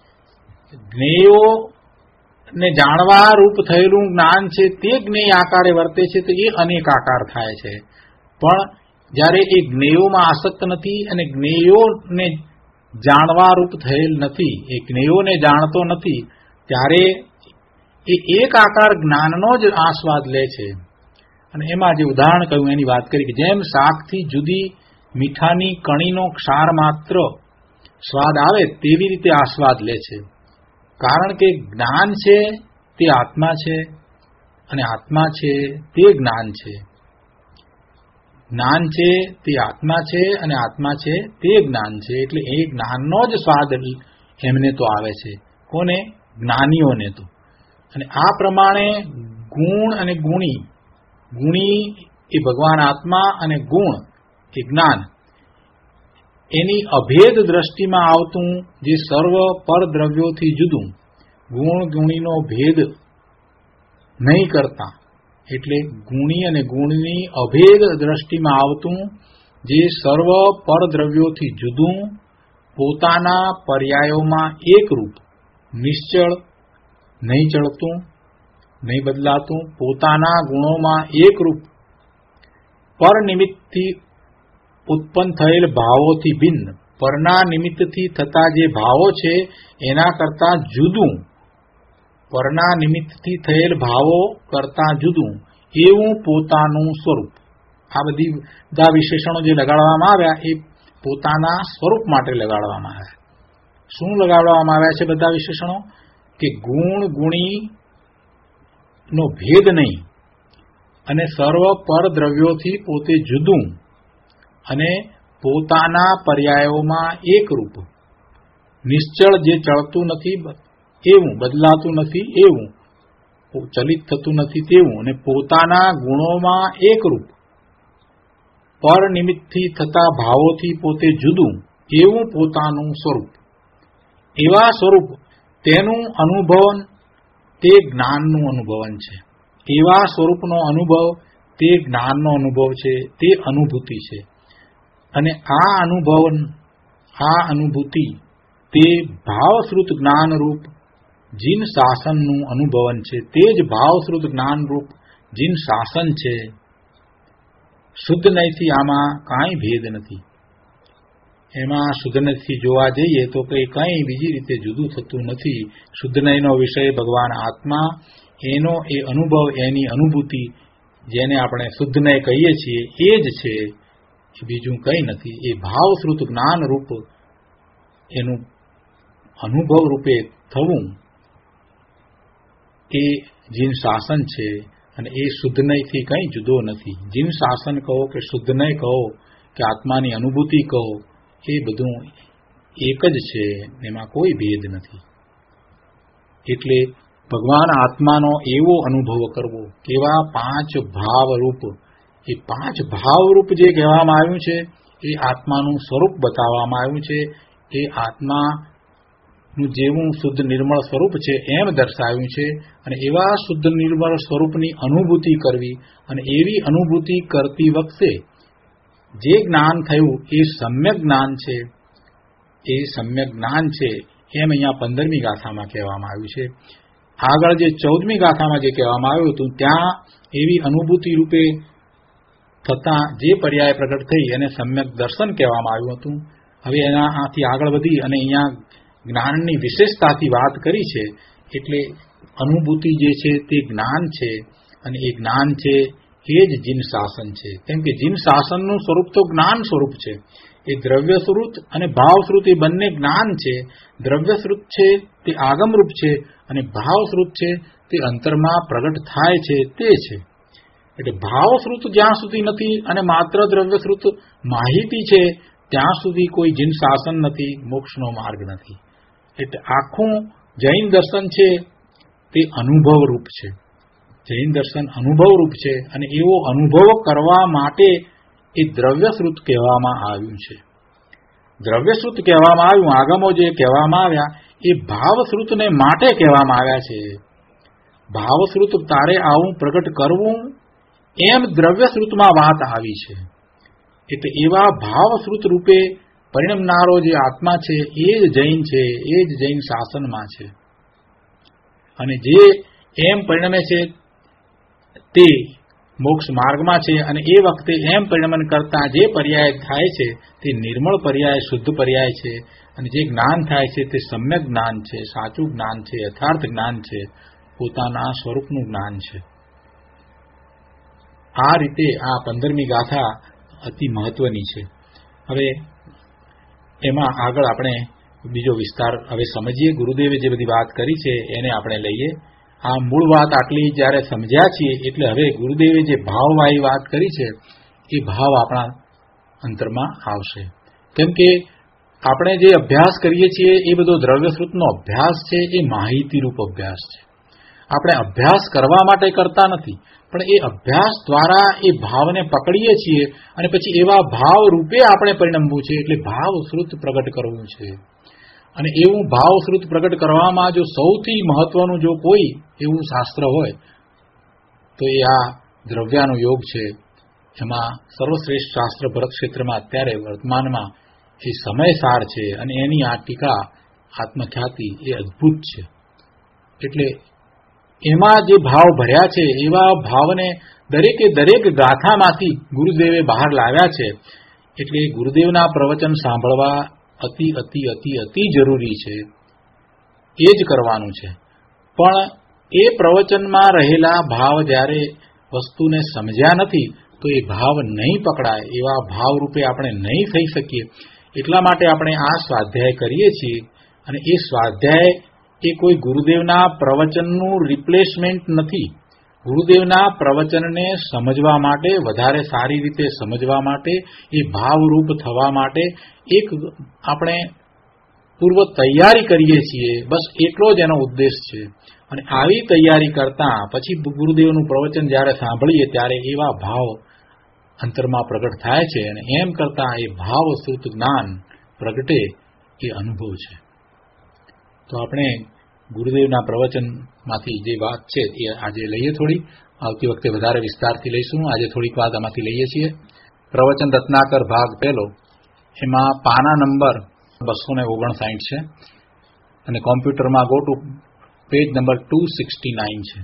જ્ઞેયો ને જાણવા રૂપ થયેલું જ્ઞાન છે તે જ્ઞેય આકારે વર્તે છે તો એ અનેક આકાર થાય છે. પણ જ્યારે એ જ્ઞેયોમાં આસક્ત નથી અને જ્ઞેયોને જાણવા રૂપ થયેલ નથી, એ જ્ઞેયોને જાણતો નથી, ત્યારે એ એક આકાર જ્ઞાનનો જ આસ્વાદ લે છે. અને એમાં જે ઉદાહરણ કહ્યું એની વાત કરી કે જેમ શાકથી જુદી મીઠાની કણીનો ક્ષાર માત્ર સ્વાદ આવે તેવી રીતે આસ્વાદ લે છે. કારણ કે જ્ઞાન છે તે આત્મા છે અને આત્મા છે તે જ્ઞાન છે. જ્ઞાન છે તે આત્મા છે અને આત્મા છે તે જ્ઞાન છે. એટલે એ જ્ઞાનનો જ સ્વાદ એમને તો આવે છે. કોને? જ્ઞાનીઓને તો. અને આ પ્રમાણે ગુણ અને ગુણી, ગુણી એ ભગવાન આત્મા અને ગુણ એ જ્ઞાન, એની અભેદ દ્રષ્ટિમાં આવતું જે સર્વ પરદ્રવ્યોથી જુદું ગુણ ગુણીનો ભેદ નહીં કરતા, એટલે ગુણી અને ગુણની અભેદ દ્રષ્ટિમાં આવતું જે સર્વ પરદ્રવ્યોથી જુદું, પોતાના પર્યાયોમાં એકરૂપ, નિશ્ચળ, નહીં ચડતું, નહીં બદલાતું, પોતાના ગુણોમાં એકરૂપ, પર નિમિત્તથી ઉત્પન્ન થયેલ ભાવોથી ભિન્ન, પરના નિમિત્તથી થતા જે ભાવો છે એના કરતાં જુદું, પરના નિમિત્તથી થયેલ ભાવો કરતાં જુદું એવું પોતાનું સ્વરૂપ. આ બધી બધા વિશેષણો જે લગાડવામાં આવ્યા એ પોતાના સ્વરૂપ માટે લગાડવામાં આવ્યા. શું લગાડવામાં આવ્યા છે બધા વિશેષણો? કે ગુણ ગુણી નો ભેદ નહીં અને સર્વ પર દ્રવ્યોથી પોતે જુદું અને પોતાના પર્યાયોમાં એકરૂપ, નિશ્ચળ જે ચળતું નથી એવું, બદલાતું નથી એવું, ચલિત થતું નથી તેવું, અને પોતાના ગુણોમાં એકરૂપ, પર નિમિત્તથી થતા ભાવોથી પોતે જુદું એવું પોતાનું સ્વરૂપ. એવા સ્વરૂપ તેનું અનુભવન તે જ્ઞાનનું અનુભવન છે. એવા સ્વરૂપનો અનુભવ તે જ્ઞાનનો અનુભવ છે, તે અનુભૂતિ છે. અને આ અનુભવન, આ અનુભૂતિ તે ભાવશ્રુત જ્ઞાનરૂપ જીન શાસનનું અનુભવન છે. તે જ ભાવશ્રુત જ્ઞાનરૂપ જીન શાસન છે. શુદ્ધ નયથી આમાં કાંઈ ભેદ નથી. એમાં શુદ્ધ નયથી જોવા જઈએ તો કંઈ કંઈ બીજી રીતે જુદું થતું નથી. શુદ્ધ નયનો વિષય ભગવાન આત્મા, એનો એ અનુભવ, એની અનુભૂતિ, જેને આપણે શુદ્ધ નય કહીએ છીએ, એ જ છે, બીજું કંઈ નથી. એ ભાવશ્રુત જ્ઞાન રૂપ એનું અનુભવ રૂપે થવું એ જીન શાસન છે. અને એ શુદ્ધ નયથી કંઈ જુદો નથી. જીન શાસન કહો કે શુદ્ધ નય કહો કે આત્માની અનુભૂતિ કહો, એ બધું એક જ છે, એમાં કોઈ ભેદ નથી. એટલે ભગવાન આત્માનો એવો અનુભવ કરવો, કેવા પાંચ ભાવરૂપ, એ પાંચ ભાવરૂપ જે કહેવામાં આવ્યું છે એ આત્માનું સ્વરૂપ બતાવવામાં આવ્યું છે. એ આત્માનું જેવું શુદ્ધ નિર્મળ સ્વરૂપ છે એમ દર્શાવ્યું છે. અને એવા શુદ્ધ નિર્મળ સ્વરૂપની અનુભૂતિ કરવી, અને એવી અનુભૂતિ કરતી વખતે જે જ્ઞાન થયું એ સમ્યક જ્ઞાન છે. એ સમ્યક જ્ઞાન છે એમ અહીંયા પંદરમી ગાથામાં કહેવામાં આવ્યું છે. આગળ જે ચૌદમી ગાથામાં જે કહેવામાં આવ્યું હતું ત્યાં એવી અનુભૂતિ રૂપે થતાં જે પર્યાય પ્રગટ થઈ એને સમ્યક દર્શન કહેવામાં આવ્યું હતું. હવે એના આથી આગળ વધી અને અહીંયા જ્ઞાનની વિશેષતાથી વાત કરી છે. એટલે અનુભૂતિ જે છે તે જ્ઞાન છે, અને એ જ્ઞાન છે એ જ જીન શાસન છે. કેમ કે જીન શાસનનું સ્વરૂપ તો જ્ઞાન સ્વરૂપ છે. એ દ્રવ્યશ્રુત અને ભાવશ્રુત એ બંને જ્ઞાન છે. દ્રવ્યશ્રુત છે તે આગમરૂપ છે, અને ભાવશ્રુત છે તે અંતરમાં પ્રગટ થાય છે તે છે. એટલે ભાવશ્રુત જ્યાં સુધી નથી અને માત્ર દ્રવ્યશ્રુત માહિતી છે ત્યાં સુધી કોઈ જીન શાસન નથી, મોક્ષનો માર્ગ નથી. એટલે આખું જૈન દર્શન છે તે અનુભવરૂપ છે. જૈન દર્શન અનુભવરૂપ છે, અને એવો અનુભવ કરવા માટે એ દ્રવ્યશ્રુત કહેવામાં આવ્યું છે. દ્રવ્યશ્રુત કહેવામાં આવ્યું, આગમો જે કહેવામાં આવ્યા એ ભાવશ્રુતને માટે કહેવામાં આવ્યા છે. ભાવશ્રુત તારે આવું પ્રગટ કરવું એમ દ્રવ્યશ્રુતમાં વાત આવી છે. એટલે એવા ભાવશ્રુત રૂપે પરિણમનારો જે આત્મા છે એ જ જૈન છે, એ જ જૈન શાસનમાં છે. અને જે એમ પરિણમે છે તે મોક્ષ માર્ગમાં છે. અને એ વખતે એમ પરિણમન કરતા જે પર્યાય થાય છે તે નિર્મળ પર્યાય, શુદ્ધ પર્યાય છે. અને જે જ્ઞાન થાય છે તે સમ્યક જ્ઞાન છે, સાચું જ્ઞાન છે, યથાર્થ જ્ઞાન છે, પોતાના સ્વરૂપનું જ્ઞાન છે. આ રીતે આ પંદરમી ગાથા અતિ મહત્વની છે. હવે એમાં આગળ આપણે બીજો વિસ્તાર હવે સમજીએ. ગુરુદેવે જે બધી વાત કરી છે એને આપણે લઈએ. આ મૂળ વાત આટલી જ્યારે સમજ્યા છીએ એટલે હવે ગુરુદેવે જે ભાવવાળી વાત કરી છે એ ભાવ આપણા અંતરમાં આવશે. કેમ કે આપણે જે અભ્યાસ કરીએ છીએ એ બધો દ્રવ્યશ્રુતનો અભ્યાસ છે, એ માહિતીરૂપ અભ્યાસ છે. આપણે અભ્યાસ કરવા માટે કરતા નથી, પણ એ અભ્યાસ દ્વારા એ ભાવને પકડીએ છીએ અને પછી એવા ભાવ રૂપે આપણે પરિણમવું છે. એટલે ભાવશ્રુત પ્રગટ કરવું છે. અને એવું ભાવશ્રુત પ્રગટ કરવામાં જો સૌથી મહત્વનું જો કોઈ એવું શાસ્ત્ર હોય તો એ આ દ્રવ્યાનો યોગ છે. એમાં સર્વશ્રેષ્ઠ શાસ્ત્ર ભરત ક્ષેત્રમાં અત્યારે વર્તમાનમાં એ સમયસાર છે. અને એની આ ટીકા આત્મખ્યાતિ એ અદ્ભુત છે. એટલે એમાં જે ભાવ ભર્યા છે એવા ભાવને દરેકે દરેક ગાથામાંથી ગુરુદેવે બહાર લાવ્યા છે. એટલે ગુરુદેવના પ્રવચન સાંભળવા અતિ અતિ અતિ અતિ જરૂરી છે. એ જ કરવાનું છે. પણ એ પ્રવચનમાં રહેલા ભાવ જ્યારે વસ્તુને સમજ્યા નથી તો એ ભાવ નહીં પકડાય, એવા ભાવ રૂપે આપણે નહીં થઈ શકીએ. એટલા માટે આપણે આ સ્વાધ્યાય કરીએ છીએ. અને એ સ્વાધ્યાય એ કોઈ ગુરુદેવના પ્રવચનનું રિપ્લેસમેન્ટ નથી. ગુરુદેવના પ્રવચનને સમજવા માટે, વધારે સારી રીતે સમજવા માટે, એ ભાવરૂપ થવા માટે એક આપણે પૂર્વ તૈયારી કરીએ છીએ, બસ એટલો જ એનો ઉદ્દેશ છે. અને આવી તૈયારી કરતા પછી ગુરુદેવનું પ્રવચન જ્યારે સાંભળીએ ત્યારે એવા ભાવ અંતરમાં પ્રગટ થાય છે, અને એમ કરતા એ ભાવશ્રુત જ્ઞાન પ્રગટે એ અનુભવ છે. તો આપણે ગુરુદેવના પ્રવચનમાંથી જે વાત છે એ આજે લઈએ, થોડી આવતી વખતે વધારે વિસ્તારથી લઈશું. આજે થોડીક વાત આમાંથી લઈએ છીએ. પ્રવચન રત્નાકર ભાગ પહેલો, એમાં પાના નંબર બસો ને ઓગણસાઠ છે, અને કોમ્પ્યુટરમાં go to page number two sixty nine છે.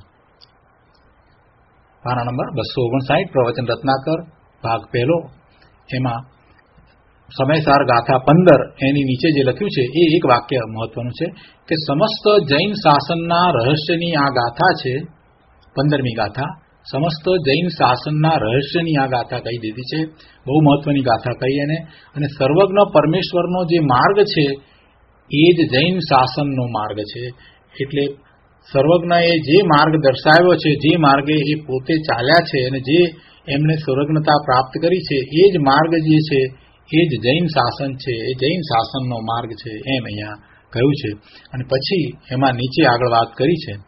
પાના નંબર બસો ઓગણસાઠ પ્રવચન રત્નાકર ભાગ પહેલો, એમાં સમયસાર ગાથા પંદર એની નીચે જે લખ્યું છે એ એક વાક્ય મહત્વનું છે કે સમસ્ત જૈન શાસનના રહસ્યની આ ગાથા છે. પંદરમી ગાથા સમસ્ત જૈન શાસનના રહસ્યની આ ગાથા કહી દીધી છે. બહુ મહત્વની ગાથા કહી એને. અને સર્વજ્ઞ પરમેશ્વરનો જે માર્ગ છે એ જ જૈન શાસનનો માર્ગ છે. એટલે સર્વજ્ઞએ જે માર્ગ દર્શાવ્યો છે, જે માર્ગે એ પોતે ચાલ્યા છે અને જે એમને સર્વજ્ઞતા પ્રાપ્ત કરી છે, એ જ માર્ગ જે છે એ જ જૈન શાસન છે, એ જૈન શાસનનો માર્ગ છે, એમ અહીંયા કહ્યું છે. અને પછી એમાં નીચે આગળ વાત કરી છે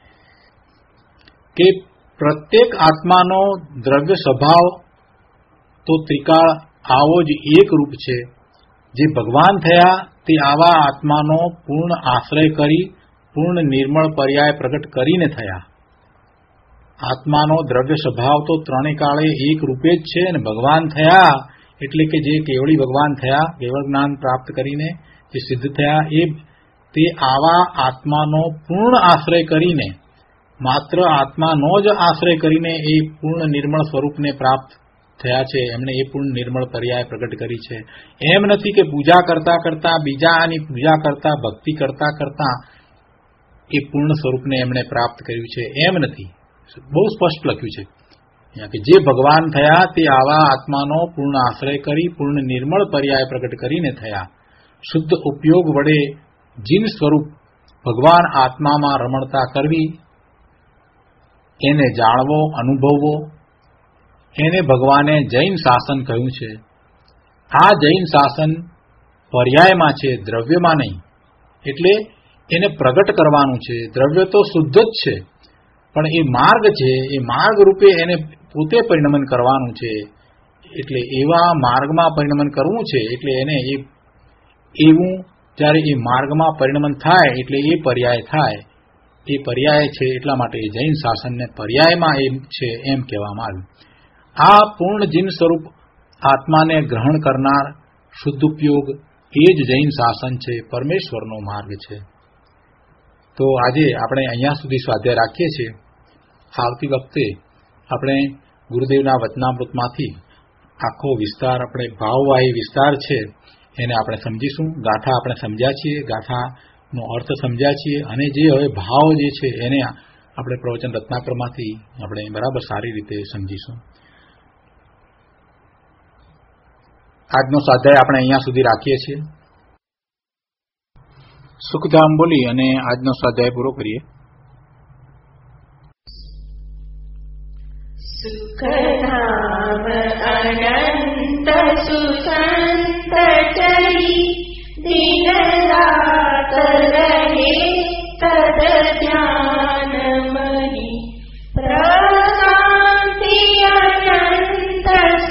કે પ્રત્યેક આત્માનો દ્રવ્ય સ્વભાવ તો ત્રિકાળ આવો જ એક રૂપ છે. જે ભગવાન થયા તે આવા આત્માનો પૂર્ણ આશ્રય કરી પૂર્ણ નિર્મળ પર્યાય પ્રગટ કરીને થયા. આત્માનો દ્રવ્ય સ્વભાવ તો ત્રણેય કાળે એક રૂપે જ છે, અને ભગવાન થયા એટલે કે જે કેવળી ભગવાન થયા, કેવળ જ્ઞાન પ્રાપ્ત કરીને જે સિદ્ધ થયા, એ તે આવા આત્માનો પૂર્ણ આશ્રય કરીને, માત્ર આત્માનો જ આશ્રય કરીને એ પૂર્ણ નિર્મળ સ્વરૂપને પ્રાપ્ત થયા છે. એમણે એ પૂર્ણ નિર્મળ પર્યાય પ્રગટ કરી છે. એમ નથી કે પૂજા કરતા કરતા, બીજાની પૂજા કરતા, ભક્તિ કરતા કરતા એ પૂર્ણ સ્વરૂપને એમણે પ્રાપ્ત કર્યું છે, એમ નથી. બહુ સ્પષ્ટ લખ્યું છે કે જે ભગવાન થયા તે આવા આત્માનો પૂર્ણ આશ્રય કરી પૂર્ણ નિર્મળ પર્યાય પ્રગટ કરીને થયા. શુદ્ધ ઉપયોગ વડે જીન સ્વરૂપ ભગવાન આત્મામાં રમણતા કરવી, એને જાણવો, અનુભવવો, એને ભગવાને જૈન શાસન કહ્યું છે. આ જૈન શાસન પર્યાયમાં છે, દ્રવ્યમાં નહીં. એટલે એને પ્રગટ કરવાનું છે. દ્રવ્ય તો શુદ્ધ જ છે, પણ એ માર્ગ છે, એ માર્ગ રૂપે એને પોતે પરિણમન કરવાનું છે. એટલે એવા માર્ગમાં પરિણમન કરવું છે. એટલે એને એ એવું જ્યારે એ માર્ગમાં પરિણમન થાય એટલે એ પર્યાય થાય, એ પર્યાય છે. એટલા માટે એ જૈન શાસનને પર્યાયમાં એમ છે એમ કહેવામાં આવ્યું. આ પૂર્ણ જીન સ્વરૂપ આત્માને ગ્રહણ કરનાર શુદ્ધ ઉપયોગ એ જ જૈન શાસન છે, પરમેશ્વરનો માર્ગ છે. તો આજે આપણે અહીંયા સુધી સ્વાધ્યાય રાખીએ છીએ. આવતી વખતે આપણે ગુરુદેવના વચનામૃતમાંથી આખો વિસ્તાર, આપણે ભાવવાહી વિસ્તાર છે એને આપણે સમજીશું. ગાથા આપણે સમજ્યા છીએ, ગાથાનો અર્થ સમજ્યા છીએ, અને જે હવે ભાવ જે છે એને આપણે પ્રવચન રત્નાકરમાંથી આપણે બરાબર સારી રીતે સમજીશું. આજનો સ્વાધ્યાય આપણે અહીંયા સુધી રાખીએ છીએ. સુખધામ બોલી અને આજનો સ્વાધ્યાય પૂરો કરીએ. સુખધામ અનંત સુસંત ચરી દિન રાત રહે તદ ધ્યાન મહી પ્રશાંતિ અનંત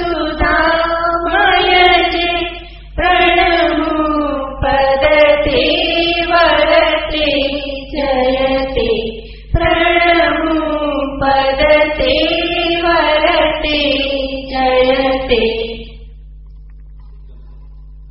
સુધામય જે પ્રણમુ પદતે વરતે જયતે પ્રણમુ પદતે વરતે જયતે